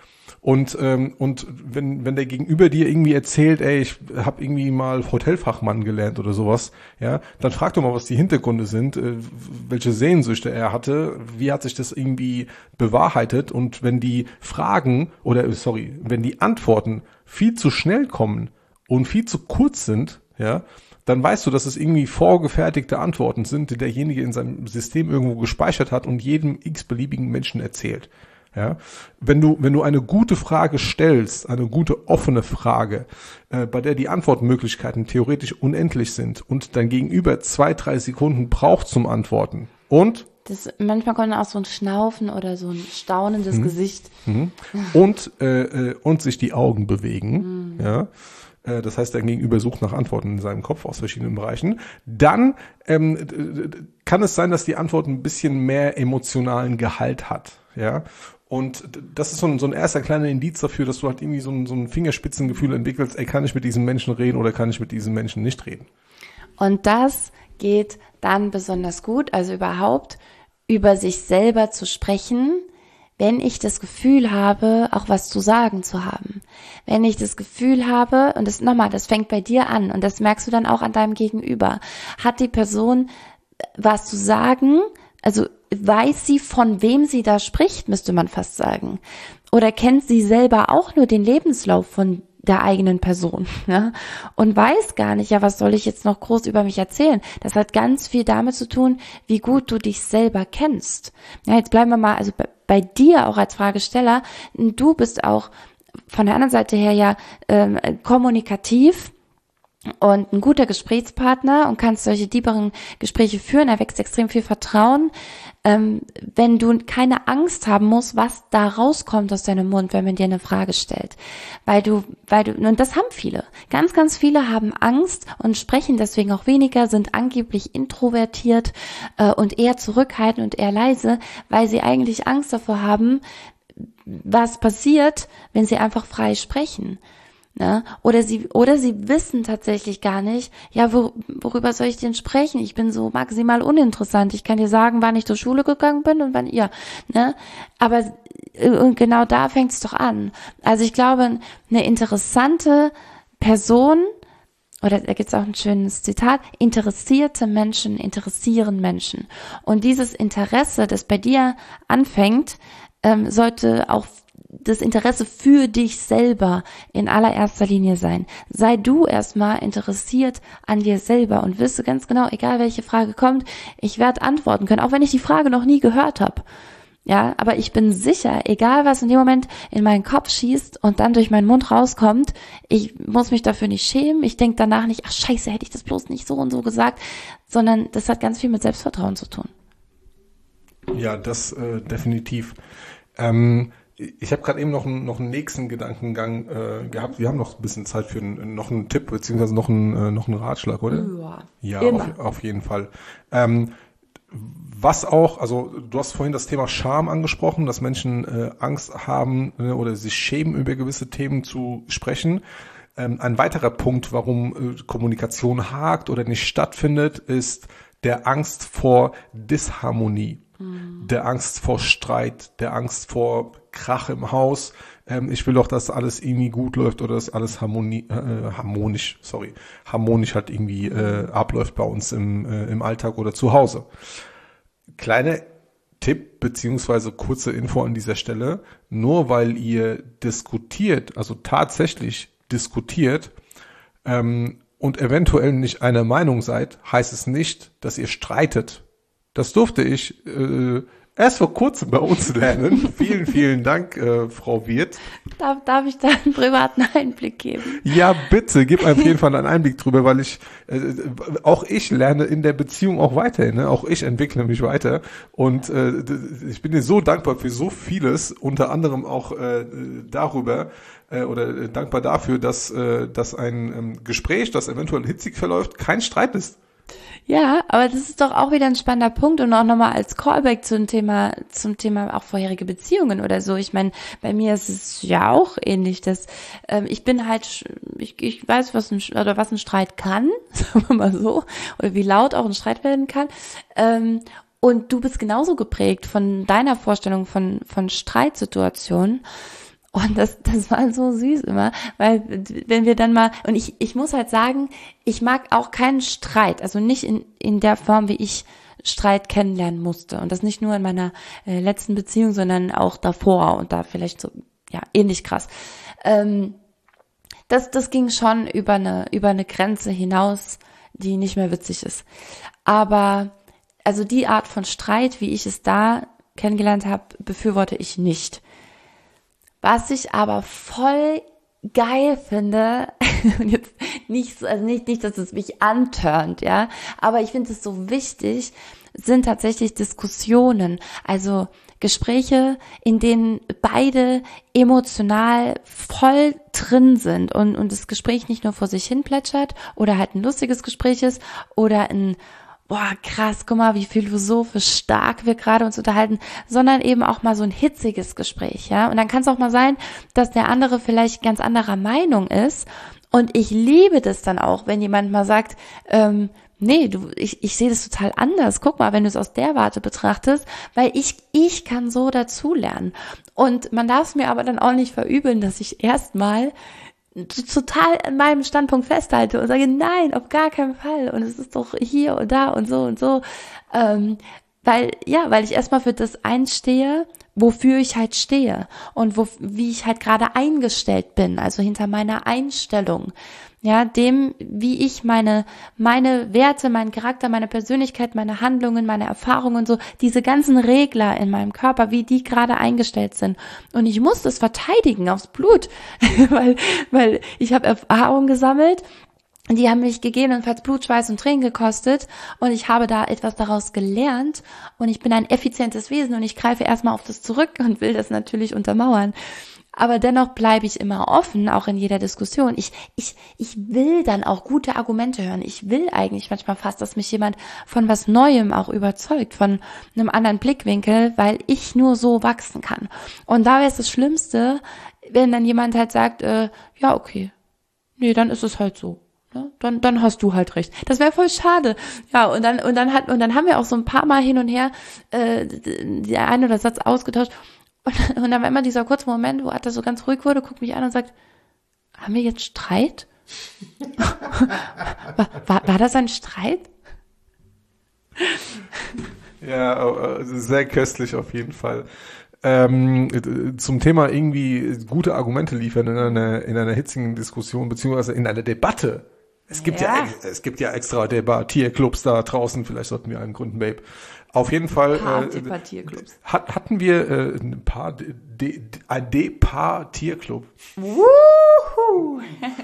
Und ähm, und wenn wenn der Gegenüber dir irgendwie erzählt, ey, ich habe irgendwie mal Hotelfachmann gelernt oder sowas, ja, dann frag doch mal, was die Hintergründe sind, äh, welche Sehnsüchte er hatte, wie hat sich das irgendwie bewahrheitet, und wenn die Fragen oder sorry, wenn die Antworten viel zu schnell kommen und viel zu kurz sind, ja, dann weißt du, dass es irgendwie vorgefertigte Antworten sind, die derjenige in seinem System irgendwo gespeichert hat und jedem x-beliebigen Menschen erzählt. Ja, wenn du, wenn du eine gute Frage stellst, eine gute offene Frage, äh, bei der die Antwortmöglichkeiten theoretisch unendlich sind und dein Gegenüber zwei, drei Sekunden braucht zum Antworten und das, manchmal kommt auch so ein Schnaufen oder so ein staunendes mhm. Gesicht. Mhm. Und, äh, und sich die Augen bewegen, mhm. ja. Das heißt, dein Gegenüber sucht nach Antworten in seinem Kopf aus verschiedenen Bereichen. Dann ähm, kann es sein, dass die Antwort ein bisschen mehr emotionalen Gehalt hat, ja. Und das ist so ein, so ein erster kleiner Indiz dafür, dass du halt irgendwie so ein, so ein Fingerspitzengefühl entwickelst, ey, kann ich mit diesem Menschen reden oder kann ich mit diesem Menschen nicht reden? Und das geht dann besonders gut, also überhaupt über sich selber zu sprechen, wenn ich das Gefühl habe, auch was zu sagen zu haben. Wenn ich das Gefühl habe, und das nochmal, das fängt bei dir an und das merkst du dann auch an deinem Gegenüber, hat die Person was zu sagen, also weiß sie, von wem sie da spricht, müsste man fast sagen. Oder kennt sie selber auch nur den Lebenslauf von der eigenen Person, ja, und weiß gar nicht, ja, was soll ich jetzt noch groß über mich erzählen? Das hat ganz viel damit zu tun, wie gut du dich selber kennst. Ja, jetzt bleiben wir mal, also bei, bei dir auch als Fragesteller, du bist auch von der anderen Seite her ja ähm, kommunikativ und ein guter Gesprächspartner und kannst solche tieferen Gespräche führen, da wächst extrem viel Vertrauen, ähm, wenn du keine Angst haben musst, was da rauskommt aus deinem Mund, wenn man dir eine Frage stellt. Weil du, weil du, und das haben viele. Ganz, ganz viele haben Angst und sprechen deswegen auch weniger, sind angeblich introvertiert äh, und eher zurückhaltend und eher leise, weil sie eigentlich Angst davor haben, was passiert, wenn sie einfach frei sprechen. Ne? Oder sie oder sie wissen tatsächlich gar nicht, ja, wor, worüber soll ich denn sprechen? Ich bin so maximal uninteressant. Ich kann dir sagen, wann ich zur Schule gegangen bin und wann ihr. Ne? Aber und genau da fängt es doch an. Also ich glaube, eine interessante Person, oder da gibt es auch ein schönes Zitat, interessierte Menschen interessieren Menschen. Und dieses Interesse, das bei dir anfängt, ähm, sollte auch das Interesse für dich selber in allererster Linie sein. Sei du erstmal interessiert an dir selber und wisse ganz genau, egal welche Frage kommt, ich werde antworten können, auch wenn ich die Frage noch nie gehört habe. Ja, aber ich bin sicher, egal was in dem Moment in meinen Kopf schießt und dann durch meinen Mund rauskommt, ich muss mich dafür nicht schämen. Ich denke danach nicht, ach scheiße, hätte ich das bloß nicht so und so gesagt, sondern das hat ganz viel mit Selbstvertrauen zu tun. Ja, das äh, definitiv. Ähm, Ich habe gerade eben noch einen, noch einen nächsten Gedankengang äh, gehabt. Wir haben noch ein bisschen Zeit für einen, noch einen Tipp beziehungsweise noch einen, äh, noch einen Ratschlag, oder? Ja, ja auf, auf jeden Fall. Ähm, was auch, also du hast vorhin das Thema Scham angesprochen, dass Menschen äh, Angst haben äh, oder sich schämen, über gewisse Themen zu sprechen. Ähm, ein weiterer Punkt, warum äh, Kommunikation hakt oder nicht stattfindet, ist der Angst vor Disharmonie. Der Angst vor Streit, der Angst vor Krach im Haus. Ähm, ich will doch, dass alles irgendwie gut läuft oder dass alles harmoni- äh, harmonisch, sorry, harmonisch halt irgendwie äh, abläuft bei uns im, äh, im Alltag oder zu Hause. Kleiner Tipp beziehungsweise kurze Info an dieser Stelle. Nur weil ihr diskutiert, also tatsächlich diskutiert, ähm, und eventuell nicht einer Meinung seid, heißt es nicht, dass ihr streitet. Das durfte ich äh, erst vor kurzem bei uns lernen. Vielen, vielen Dank, äh, Frau Wirth. Darf, darf ich da einen privaten Einblick geben? Ja, bitte, gib auf jeden Fall einen Einblick drüber, weil ich, äh, auch ich lerne in der Beziehung auch weiter, ne? Auch ich entwickle mich weiter. Und äh, ich bin dir so dankbar für so vieles, unter anderem auch äh, darüber, äh, oder äh, dankbar dafür, dass, äh, dass ein ähm, Gespräch, das eventuell hitzig verläuft, kein Streit ist. Ja, aber das ist doch auch wieder ein spannender Punkt und auch nochmal als Callback zum Thema, zum Thema auch vorherige Beziehungen oder so. Ich meine, bei mir ist es ja auch ähnlich, dass ähm, ich bin halt, ich, ich weiß, was ein, oder was ein Streit kann, sagen wir mal so, oder wie laut auch ein Streit werden kann. Ähm, und du bist genauso geprägt von deiner Vorstellung von, von Streitsituationen. Und das, das war so süß immer, weil wenn wir dann mal, und ich, ich muss halt sagen, ich mag auch keinen Streit, also nicht in, in der Form, wie ich Streit kennenlernen musste. Und das nicht nur in meiner äh, letzten Beziehung, sondern auch davor und da vielleicht so, ja, ähnlich krass. Ähm, das, das ging schon über eine, über eine Grenze hinaus, die nicht mehr witzig ist. Aber, also die Art von Streit, wie ich es da kennengelernt habe, befürworte ich nicht. Was ich aber voll geil finde, und jetzt nicht so, also nicht, nicht, dass es mich antörnt, ja, aber ich finde es so wichtig, sind tatsächlich Diskussionen, also Gespräche, in denen beide emotional voll drin sind und, und das Gespräch nicht nur vor sich hin plätschert oder halt ein lustiges Gespräch ist oder ein boah, krass, guck mal, wie philosophisch stark wir gerade uns unterhalten, sondern eben auch mal so ein hitziges Gespräch, ja. Und dann kann es auch mal sein, dass der andere vielleicht ganz anderer Meinung ist. Und ich liebe das dann auch, wenn jemand mal sagt, ähm, nee, du, ich, ich sehe das total anders. Guck mal, wenn du es aus der Warte betrachtest, weil ich, ich kann so dazulernen. Und man darf es mir aber dann auch nicht verübeln, dass ich erstmal total an meinem Standpunkt festhalte und sage, nein, auf gar keinen Fall. Und es ist doch hier und da und so und so. Ähm, weil, ja, weil ich erstmal für das einstehe, wofür ich halt stehe und wo, wie ich halt gerade eingestellt bin, also hinter meiner Einstellung. Ja, dem, wie ich meine, meine Werte, meinen Charakter, meine Persönlichkeit, meine Handlungen, meine Erfahrungen, so, diese ganzen Regler in meinem Körper, wie die gerade eingestellt sind. Und ich muss das verteidigen aufs Blut, weil, weil ich habe Erfahrungen gesammelt, die haben mich gegebenenfalls Blut, Schweiß und Tränen gekostet und ich habe da etwas daraus gelernt und ich bin ein effizientes Wesen und ich greife erstmal auf das zurück und will das natürlich untermauern. Aber dennoch bleibe ich immer offen, auch in jeder Diskussion. Ich, ich, ich will dann auch gute Argumente hören. Ich will eigentlich manchmal fast, dass mich jemand von was Neuem auch überzeugt, von einem anderen Blickwinkel, weil ich nur so wachsen kann. Und da wäre es das Schlimmste, wenn dann jemand halt sagt, äh, ja, okay, nee, dann ist es halt so. Ne? Dann, dann hast du halt recht. Das wäre voll schade. Ja, und dann, und dann hat, und dann haben wir auch so ein paar Mal hin und her äh, der ein oder Satz ausgetauscht. Und, und dann war immer dieser kurze Moment, wo Atta so ganz ruhig wurde, guckt mich an und sagt, haben wir jetzt Streit? war, war, war das ein Streit? Ja, sehr köstlich auf jeden Fall. Ähm, zum Thema irgendwie gute Argumente liefern in einer, in einer hitzigen Diskussion, beziehungsweise in einer Debatte. Es gibt ja, ja es gibt ja extra Debattierclubs da draußen, vielleicht sollten wir einen gründen, Babe. Auf jeden Fall äh, hat, hatten wir äh, ein paar De, De, ein Departierclub. Wuhu!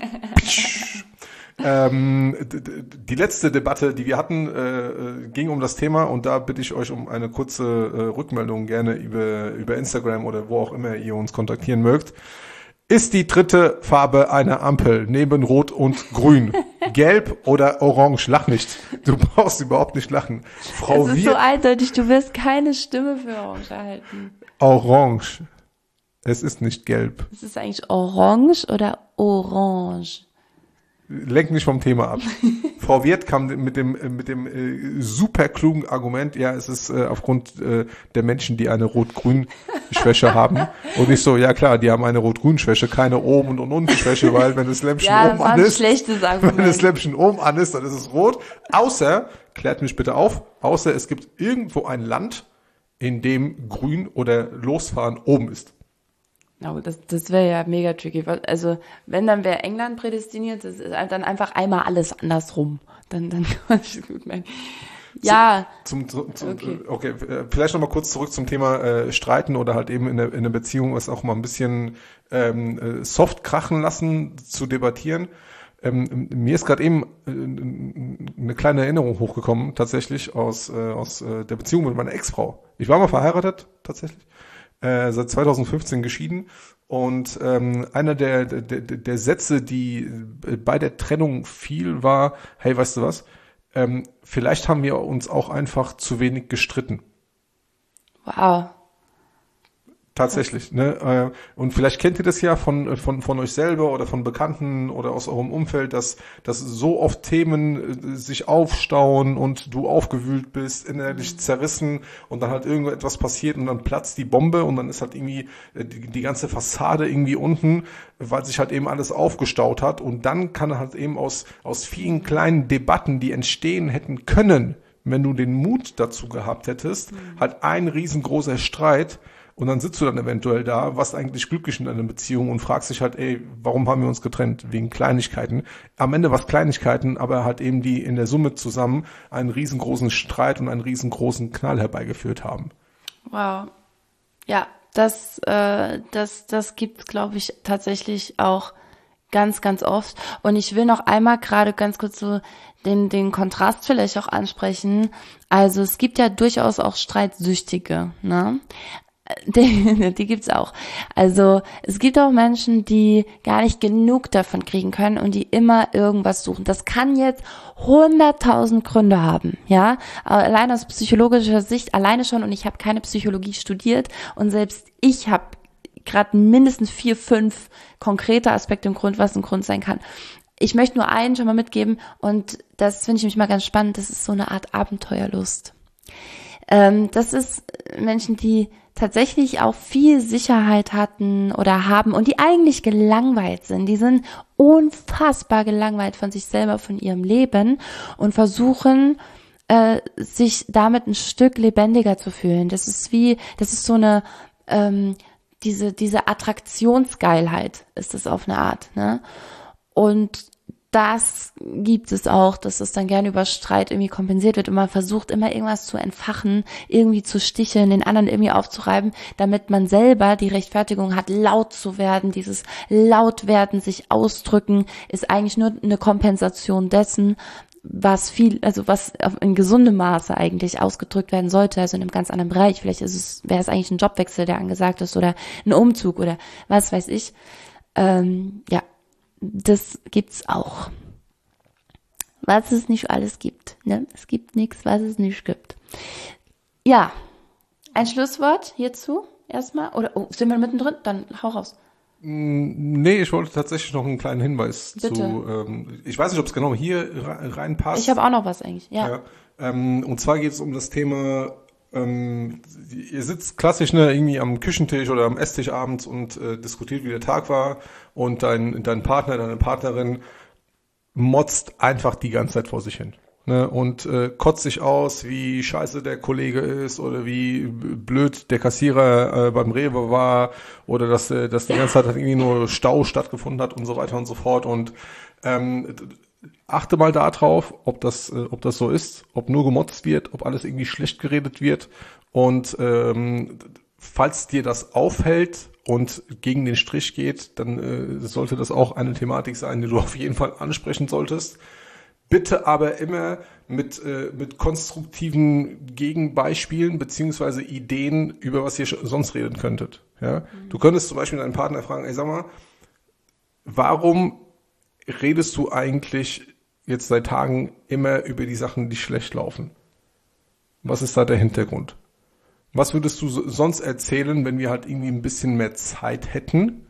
ähm, die letzte Debatte, die wir hatten, äh, ging um das Thema und da bitte ich euch um eine kurze äh, Rückmeldung gerne über über Instagram oder wo auch immer ihr uns kontaktieren mögt. Ist die dritte Farbe eine Ampel neben Rot und Grün? Gelb oder Orange? Lach nicht. Du brauchst überhaupt nicht lachen. Frau Es ist so eindeutig, du wirst keine Stimme für Orange erhalten. Orange. Es ist nicht gelb. Es ist eigentlich Orange oder Orange? Lenk nicht vom Thema ab. Frau Wirth kam mit dem mit dem äh, super klugen Argument, ja, es ist äh, aufgrund äh, der Menschen, die eine Rot-Grün-Schwäche haben. Und nicht so, ja klar, die haben eine Rot-Grün-Schwäche, keine Oben- und Unten-Schwäche, weil wenn das Lämpchen ja, oben an ist, wenn das Lämpchen oben an ist, dann ist es rot. Außer, klärt mich bitte auf, außer es gibt irgendwo ein Land, in dem Grün oder Losfahren oben ist. Oh, das, das wäre ja mega tricky. Also, wenn, dann wäre England prädestiniert, das ist dann einfach einmal alles andersrum. Dann, dann kann ich es gut meinen. Ja. Zum, zum, zum, okay. okay, vielleicht nochmal kurz zurück zum Thema äh, Streiten oder halt eben in der, in der Beziehung es auch mal ein bisschen ähm, soft krachen lassen, zu debattieren. Ähm, mir ist gerade eben äh, eine kleine Erinnerung hochgekommen, tatsächlich aus, äh, aus äh, der Beziehung mit meiner Ex-Frau. Ich war mal verheiratet, tatsächlich. Äh, seit zweitausendfünfzehn geschieden und ähm, einer der, der der Sätze, die bei der Trennung fiel, war, hey, weißt du was, ähm, vielleicht haben wir uns auch einfach zu wenig gestritten. Wow. Tatsächlich, ne? Und vielleicht kennt ihr das ja von von von euch selber oder von Bekannten oder aus eurem Umfeld, dass dass so oft Themen sich aufstauen und du aufgewühlt bist, innerlich zerrissen und dann halt irgendetwas passiert und dann platzt die Bombe und dann ist halt irgendwie die, die ganze Fassade irgendwie unten, weil sich halt eben alles aufgestaut hat und dann kann halt eben aus aus vielen kleinen Debatten, die entstehen hätten können, wenn du den Mut dazu gehabt hättest, mhm. halt ein riesengroßer Streit. Und dann sitzt du dann eventuell da, warst eigentlich glücklich in deiner Beziehung und fragst dich halt, ey, warum haben wir uns getrennt? Wegen Kleinigkeiten. Am Ende war es Kleinigkeiten, aber halt eben die in der Summe zusammen einen riesengroßen Streit und einen riesengroßen Knall herbeigeführt haben. Wow. Ja, das, äh, das, das gibt's, glaube ich, tatsächlich auch ganz, ganz oft. Und ich will noch einmal gerade ganz kurz so den, den Kontrast vielleicht auch ansprechen. Also es gibt ja durchaus auch Streitsüchtige, ne? Die, die gibt's auch. Also es gibt auch Menschen, die gar nicht genug davon kriegen können und die immer irgendwas suchen. Das kann jetzt hunderttausend Gründe haben, ja. Allein aus psychologischer Sicht, alleine schon, und ich habe keine Psychologie studiert und selbst ich habe gerade mindestens vier, fünf konkrete Aspekte im Grund, was ein Grund sein kann. Ich möchte nur einen schon mal mitgeben und das finde ich nämlich mal ganz spannend. Das ist so eine Art Abenteuerlust. Ähm, das ist Menschen, die tatsächlich auch viel Sicherheit hatten oder haben und die eigentlich gelangweilt sind. Die sind unfassbar gelangweilt von sich selber, von ihrem Leben und versuchen, äh, sich damit ein Stück lebendiger zu fühlen. Das ist wie, das ist so eine, ähm, diese, diese Attraktionsgeilheit ist es auf eine Art, ne? Und das gibt es auch, dass es dann gerne über Streit irgendwie kompensiert wird und man versucht immer irgendwas zu entfachen, irgendwie zu sticheln, den anderen irgendwie aufzureiben, damit man selber die Rechtfertigung hat, laut zu werden. Dieses Lautwerden, sich ausdrücken, ist eigentlich nur eine Kompensation dessen, was viel, also was in gesundem Maße eigentlich ausgedrückt werden sollte, also in einem ganz anderen Bereich. Vielleicht ist es, wäre es eigentlich ein Jobwechsel, der angesagt ist oder ein Umzug oder was weiß ich. Ähm, ja. Das gibt's auch. Was es nicht alles gibt. Ne? Es gibt nichts, was es nicht gibt. Ja, ein Schlusswort hierzu erstmal? Oder oh, sind wir mittendrin? Dann hau raus. Nee, ich wollte tatsächlich noch einen kleinen Hinweis Bitte. zu, ähm, ich weiß nicht, ob es genau hier reinpasst. Ich habe auch noch was eigentlich, ja. ja ähm, und zwar geht es um das Thema, ähm, ihr sitzt klassisch ne, irgendwie am Küchentisch oder am Esstisch abends und äh, diskutiert, wie der Tag war und dein, dein Partner, deine Partnerin motzt einfach die ganze Zeit vor sich hin. Ne, und äh, kotzt sich aus, wie scheiße der Kollege ist oder wie blöd der Kassierer äh, beim Rewe war oder dass, äh, dass die ganze Zeit irgendwie nur Stau stattgefunden hat und so weiter und so fort. Und ähm, achte mal da drauf, ob das, äh, ob das so ist, ob nur gemotzt wird, ob alles irgendwie schlecht geredet wird. Und ähm, falls dir das auffällt und gegen den Strich geht, dann äh, sollte das auch eine Thematik sein, die du auf jeden Fall ansprechen solltest. Bitte aber immer mit, äh, mit konstruktiven Gegenbeispielen beziehungsweise Ideen, über was ihr sonst reden könntet. Ja? Mhm. Du könntest zum Beispiel deinen Partner fragen, ey, sag mal, warum redest du eigentlich jetzt seit Tagen immer über die Sachen, die schlecht laufen? Was ist da der Hintergrund? Was würdest du sonst erzählen, wenn wir halt irgendwie ein bisschen mehr Zeit hätten?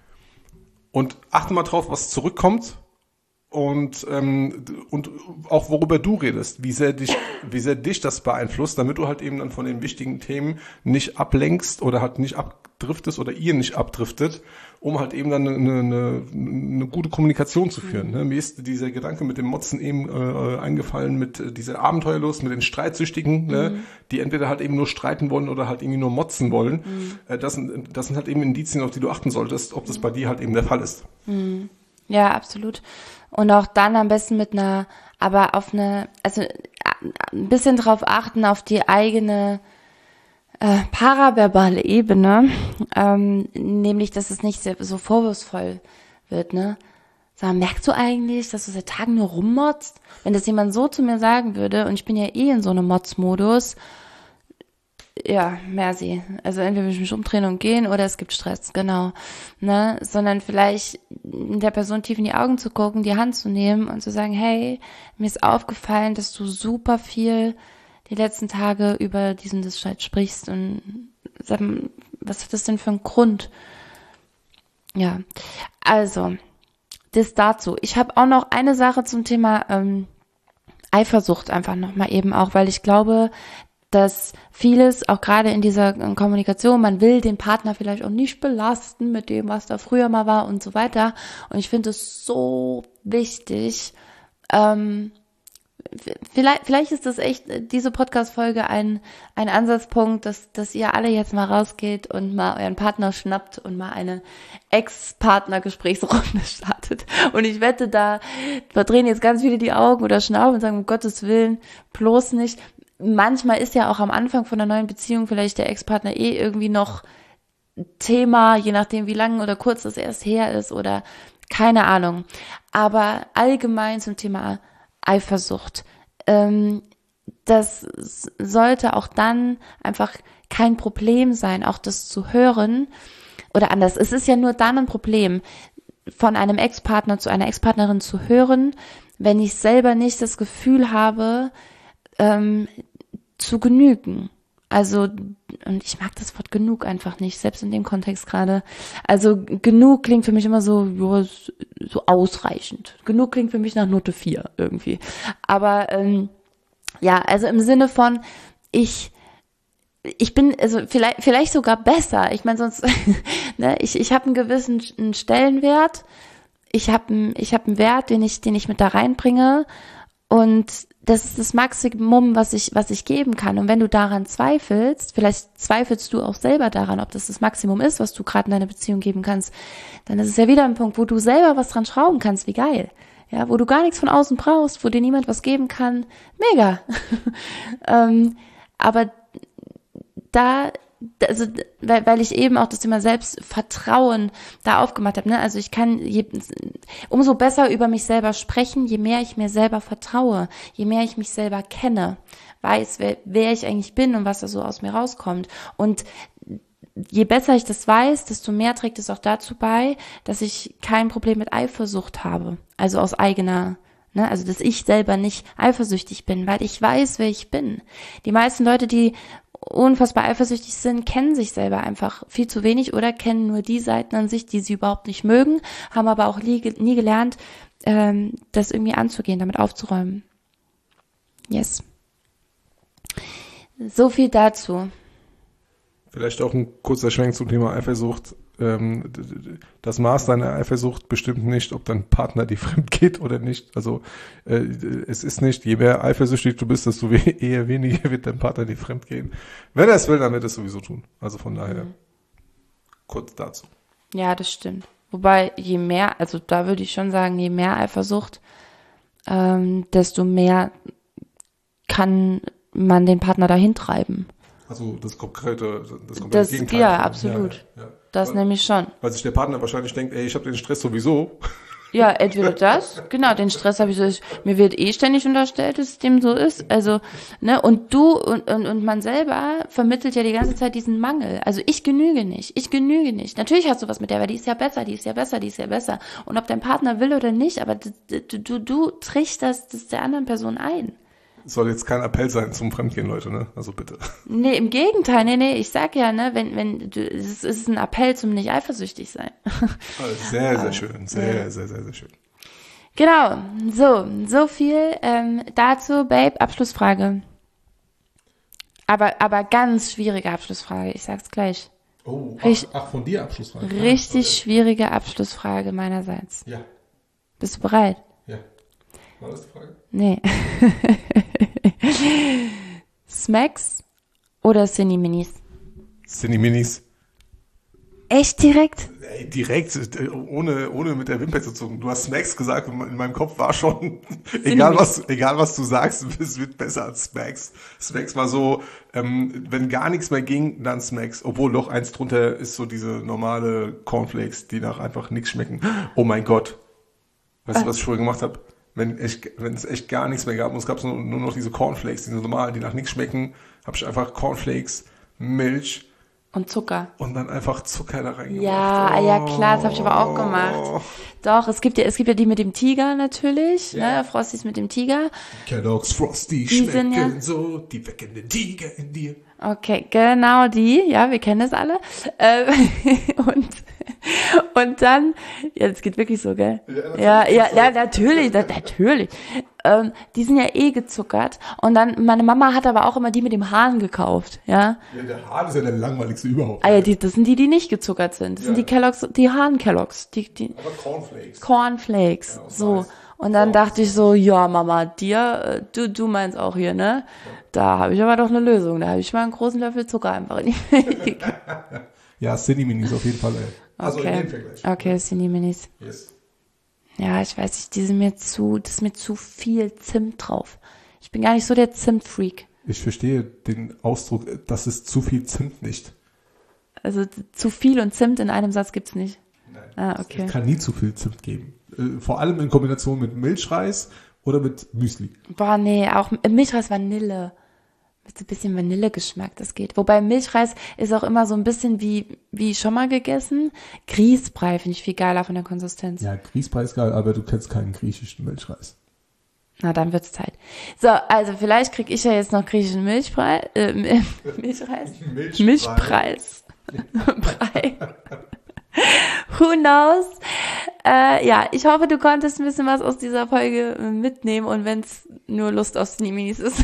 Und achte mal drauf, was zurückkommt. Und ähm, und auch worüber du redest, wie sehr dich wie sehr dich das beeinflusst, damit du halt eben dann von den wichtigen Themen nicht ablenkst oder halt nicht abdriftest oder ihr nicht abdriftet, um halt eben dann eine, eine, eine gute Kommunikation zu führen. Mhm. Ne? Mir ist dieser Gedanke mit dem Motzen eben äh, eingefallen, mit dieser Abenteuerlust, mit den Streitsüchtigen, mhm. ne? Die entweder halt eben nur streiten wollen oder halt irgendwie nur motzen wollen. Mhm. Äh, das sind das sind halt eben Indizien, auf die du achten solltest, ob das bei dir halt eben der Fall ist. Mhm. Ja, absolut. Und auch dann am besten mit einer, aber auf eine, also ein bisschen drauf achten, auf die eigene äh, paraverbale Ebene, ähm, nämlich, dass es nicht sehr, so vorwurfsvoll wird, ne? Sag, merkst du eigentlich, dass du seit Tagen nur rummotzt? Wenn das jemand so zu mir sagen würde, und ich bin ja eh in so einem Motzmodus, ja, merci. Also entweder will ich mich umdrehen und gehen oder es gibt Stress, genau. Ne? Sondern vielleicht der Person tief in die Augen zu gucken, die Hand zu nehmen und zu sagen, hey, mir ist aufgefallen, dass du super viel die letzten Tage über diesen Streit sprichst und sag, was hat das denn für einen Grund? Ja, also, das dazu. Ich habe auch noch eine Sache zum Thema ähm, Eifersucht einfach nochmal eben auch, weil ich glaube, dass vieles, auch gerade in dieser Kommunikation, man will den Partner vielleicht auch nicht belasten mit dem, was da früher mal war und so weiter. Und ich finde es so wichtig, ähm, Vielleicht, vielleicht ist das echt, diese Podcast-Folge ein, ein Ansatzpunkt, dass, dass ihr alle jetzt mal rausgeht und mal euren Partner schnappt und mal eine Ex-Partner-Gesprächsrunde startet. Und ich wette, da verdrehen jetzt ganz viele die Augen oder schnauben und sagen, um Gottes Willen, bloß nicht. Manchmal ist ja auch am Anfang von einer neuen Beziehung vielleicht der Ex-Partner eh irgendwie noch Thema, je nachdem, wie lang oder kurz das erst her ist oder keine Ahnung. Aber allgemein zum Thema Eifersucht. Ähm, das sollte auch dann einfach kein Problem sein, auch das zu hören. Oder anders, es ist ja nur dann ein Problem, von einem Ex-Partner zu einer Ex-Partnerin zu hören, wenn ich selber nicht das Gefühl habe, ähm, zu genügen. Also, und ich mag das Wort genug einfach nicht, selbst in dem Kontext gerade. Also genug klingt für mich immer so, ja, so ausreichend. Genug klingt für mich nach Note vier irgendwie. Aber ähm, ja, also im Sinne von, ich ich bin also vielleicht vielleicht sogar besser. Ich meine sonst, ne, ich ich habe einen gewissen einen Stellenwert. Ich habe ich habe einen Wert, den ich den ich mit da reinbringe und das ist das Maximum, was ich, was ich geben kann. Und wenn du daran zweifelst, vielleicht zweifelst du auch selber daran, ob das das Maximum ist, was du gerade in deiner Beziehung geben kannst, dann ist es ja wieder ein Punkt, wo du selber was dran schrauben kannst, wie geil. Ja, wo du gar nichts von außen brauchst, wo dir niemand was geben kann. Mega. ähm, aber da, also, weil, weil ich eben auch das Thema Selbstvertrauen da aufgemacht habe, ne? Also ich kann je, umso besser über mich selber sprechen, je mehr ich mir selber vertraue, je mehr ich mich selber kenne, weiß, wer, wer ich eigentlich bin und was da so aus mir rauskommt. Und je besser ich das weiß, desto mehr trägt es auch dazu bei, dass ich kein Problem mit Eifersucht habe. Also aus eigener, ne? Also dass ich selber nicht eifersüchtig bin, weil ich weiß, wer ich bin. Die meisten Leute, die unfassbar eifersüchtig sind, kennen sich selber einfach viel zu wenig oder kennen nur die Seiten an sich, die sie überhaupt nicht mögen, haben aber auch nie, nie gelernt, ähm, das irgendwie anzugehen, damit aufzuräumen. Yes. So viel dazu. Vielleicht auch ein kurzer Schwenk zum Thema Eifersucht. Ähm, das Maß deiner Eifersucht bestimmt nicht, ob dein Partner dir fremd geht oder nicht. Also äh, es ist nicht, je mehr eifersüchtig du bist, desto we- eher weniger wird dein Partner dir fremd gehen. Wenn er es will, dann wird er es sowieso tun. Also von daher, mhm. kurz dazu. Ja, das stimmt. Wobei, je mehr, also da würde ich schon sagen, je mehr Eifersucht, ähm, desto mehr kann man den Partner dahin treiben. Also das konkrete, das kommt das, Gegenteil. Ja, absolut. Ja, ja. Das weil, nämlich schon. Weil sich der Partner wahrscheinlich denkt, ey, ich habe den Stress sowieso. Ja, entweder das, genau, den Stress habe ich so, mir wird eh ständig unterstellt, dass es dem so ist, also, ne, und du und, und, und man selber vermittelt ja die ganze Zeit diesen Mangel, also ich genüge nicht, ich genüge nicht, natürlich hast du was mit der, weil die ist ja besser, die ist ja besser, die ist ja besser, und ob dein Partner will oder nicht, aber du, du, du, du trichterst das der anderen Person ein. Soll jetzt kein Appell sein zum Fremdgehen, Leute, ne? Also bitte. Nee, im Gegenteil, nee, nee, ich sag ja, ne, wenn, wenn, du, es ist ein Appell zum nicht eifersüchtig sein. Also sehr, sehr schön, sehr, ja. sehr, sehr, sehr schön. Genau, so, so viel ähm, dazu, Babe, Abschlussfrage. Aber, aber ganz schwierige Abschlussfrage, ich sag's gleich. Oh, ach, Richt, ach von dir Abschlussfrage. Richtig ja, schwierige Abschlussfrage meinerseits. Ja. Bist du bereit? Ja. War das die Frage? Nee. Smacks oder Cinni-Minis? Cinni-Minis. Echt direkt? Ey, direkt, ohne, ohne mit der Wimper zu zucken. Du hast Smacks gesagt und in meinem Kopf war schon, egal was, egal was du sagst, es wird besser als Smacks. Smacks war so, ähm, wenn gar nichts mehr ging, dann Smacks. Obwohl doch eins drunter ist so diese normale Cornflakes, die nach einfach nichts schmecken. Oh mein Gott. Weißt du, was ich vorher gemacht habe? Wenn, ich, wenn es echt gar nichts mehr gab und es gab nur, nur noch diese Cornflakes, diese normalen, die nach nichts schmecken, habe ich einfach Cornflakes, Milch, Und Zucker. Und dann einfach Zucker da reingemacht. Ja, oh. ja klar, das habe ich aber auch gemacht. Doch, es gibt ja, es gibt ja die mit dem Tiger natürlich, ja. ne, Frosties mit dem Tiger. Kellogg's Frosty Die schmecken sind ja- so, die wecken den Tiger in dir. Okay, genau die, ja, wir kennen das alle. Äh, und und dann, ja, das geht wirklich so, gell? Ja, ja, ja, natürlich, das, natürlich. Ähm, die sind ja eh gezuckert. Und dann, meine Mama hat aber auch immer die mit dem Hahn gekauft, ja. Ja, der Hahn ist ja der langweiligste überhaupt. Ah ja, die, das sind die, die nicht gezuckert sind. Das Ja. sind die Kellogg's, die Hahn-Kellogg's, die, die Aber Cornflakes. Cornflakes, Ja, aus so. Mais. Und dann So. dachte ich so, ja, Mama, dir, äh, du, du meinst auch hier, ne? Da habe ich aber doch eine Lösung. Da habe ich mal einen großen Löffel Zucker einfach in die Milch gegeben. Ja, Cinni-Minis auf jeden Fall, ey. Also in dem Okay, Vergleich. okay, Cinni-Minis. Yes. Ja, ich weiß nicht, die sind mir zu, das ist mir zu viel Zimt drauf. Ich bin gar nicht so der Zimt-Freak. Ich verstehe den Ausdruck, das ist zu viel Zimt nicht. Also zu viel und Zimt in einem Satz gibt's nicht. Nein. Ah, okay. Es kann nie zu viel Zimt geben. Äh, Vor allem in Kombination mit Milchreis oder mit Müsli. Boah, nee, auch Milchreis Vanille. Mit so ein bisschen Vanillegeschmack, das geht. Wobei Milchreis ist auch immer so ein bisschen wie, wie schon mal gegessen. Grießbrei finde ich viel geiler von der Konsistenz. Ja, Grießbrei ist geil, aber du kennst keinen griechischen Milchreis. Na, dann wird's Zeit. So, also vielleicht krieg ich ja jetzt noch griechischen Milchbrei, äh, Mil- Milchreis? Milchbrei. Milchpreis. Brei. Who knows? Äh, ja, ich hoffe, du konntest ein bisschen was aus dieser Folge äh, mitnehmen und wenn es nur Lust auf Cinni-Minis ist.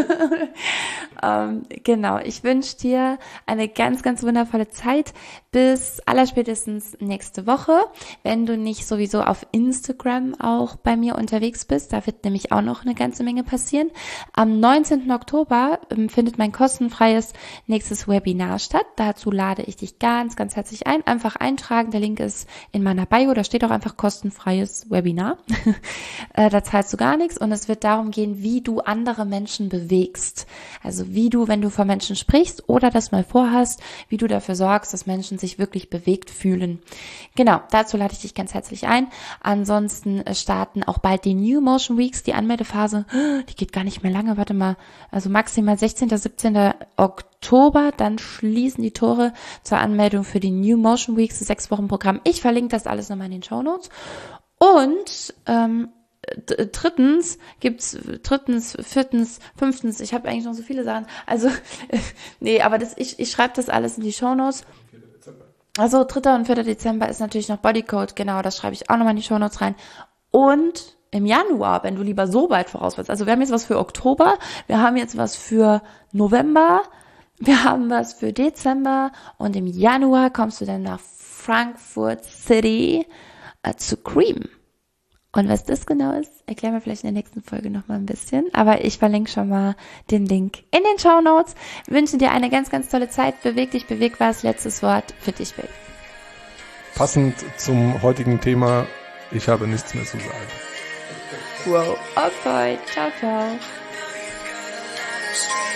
ähm, genau, ich wünsche dir eine ganz, ganz wundervolle Zeit bis allerspätestens nächste Woche. Wenn du nicht sowieso auf Instagram auch bei mir unterwegs bist, da wird nämlich auch noch eine ganze Menge passieren. Am neunzehnten Oktober ähm, findet mein kostenfreies nächstes Webinar statt. Dazu lade ich dich ganz, ganz herzlich ein. Einfach eintragen, der Link ist in meiner Bio, da steht auch einfach kostenfreies Webinar. äh, da zahlst du gar nichts und es wird darum gehen, wie du andere Menschen bewegst. Also wie du, wenn du vor Menschen sprichst oder das mal vorhast, wie du dafür sorgst, dass Menschen sich wirklich bewegt fühlen. Genau, dazu lade ich dich ganz herzlich ein. Ansonsten starten auch bald die New Motion Weeks, die Anmeldephase, die geht gar nicht mehr lange, warte mal, also maximal sechzehnten, siebzehnten Oktober, dann schließen die Tore zur Anmeldung für die New Motion Weeks, das sechs Wochen Programm. Ich verlinke das alles nochmal in den Shownotes. Und ähm, d- drittens gibt's drittens, viertens, fünftens, ich habe eigentlich noch so viele Sachen. Also nee, aber das ich ich schreibe das alles in die Shownotes. Also dritter und vierter Dezember ist natürlich noch Bodycode, genau, das schreibe ich auch nochmal in die Shownotes rein. Und im Januar, wenn du lieber so weit voraus willst, also wir haben jetzt was für Oktober, wir haben jetzt was für November, wir haben was für Dezember und im Januar kommst du dann nach Frankfurt City äh, zu Cream. Und was das genau ist, erklären wir vielleicht in der nächsten Folge nochmal ein bisschen. Aber ich verlinke schon mal den Link in den Shownotes. Wünsche dir eine ganz, ganz tolle Zeit. Beweg dich, beweg was. Letztes Wort für dich, Bill. Passend zum heutigen Thema, ich habe nichts mehr zu sagen. Wow. Okay. Ciao, ciao.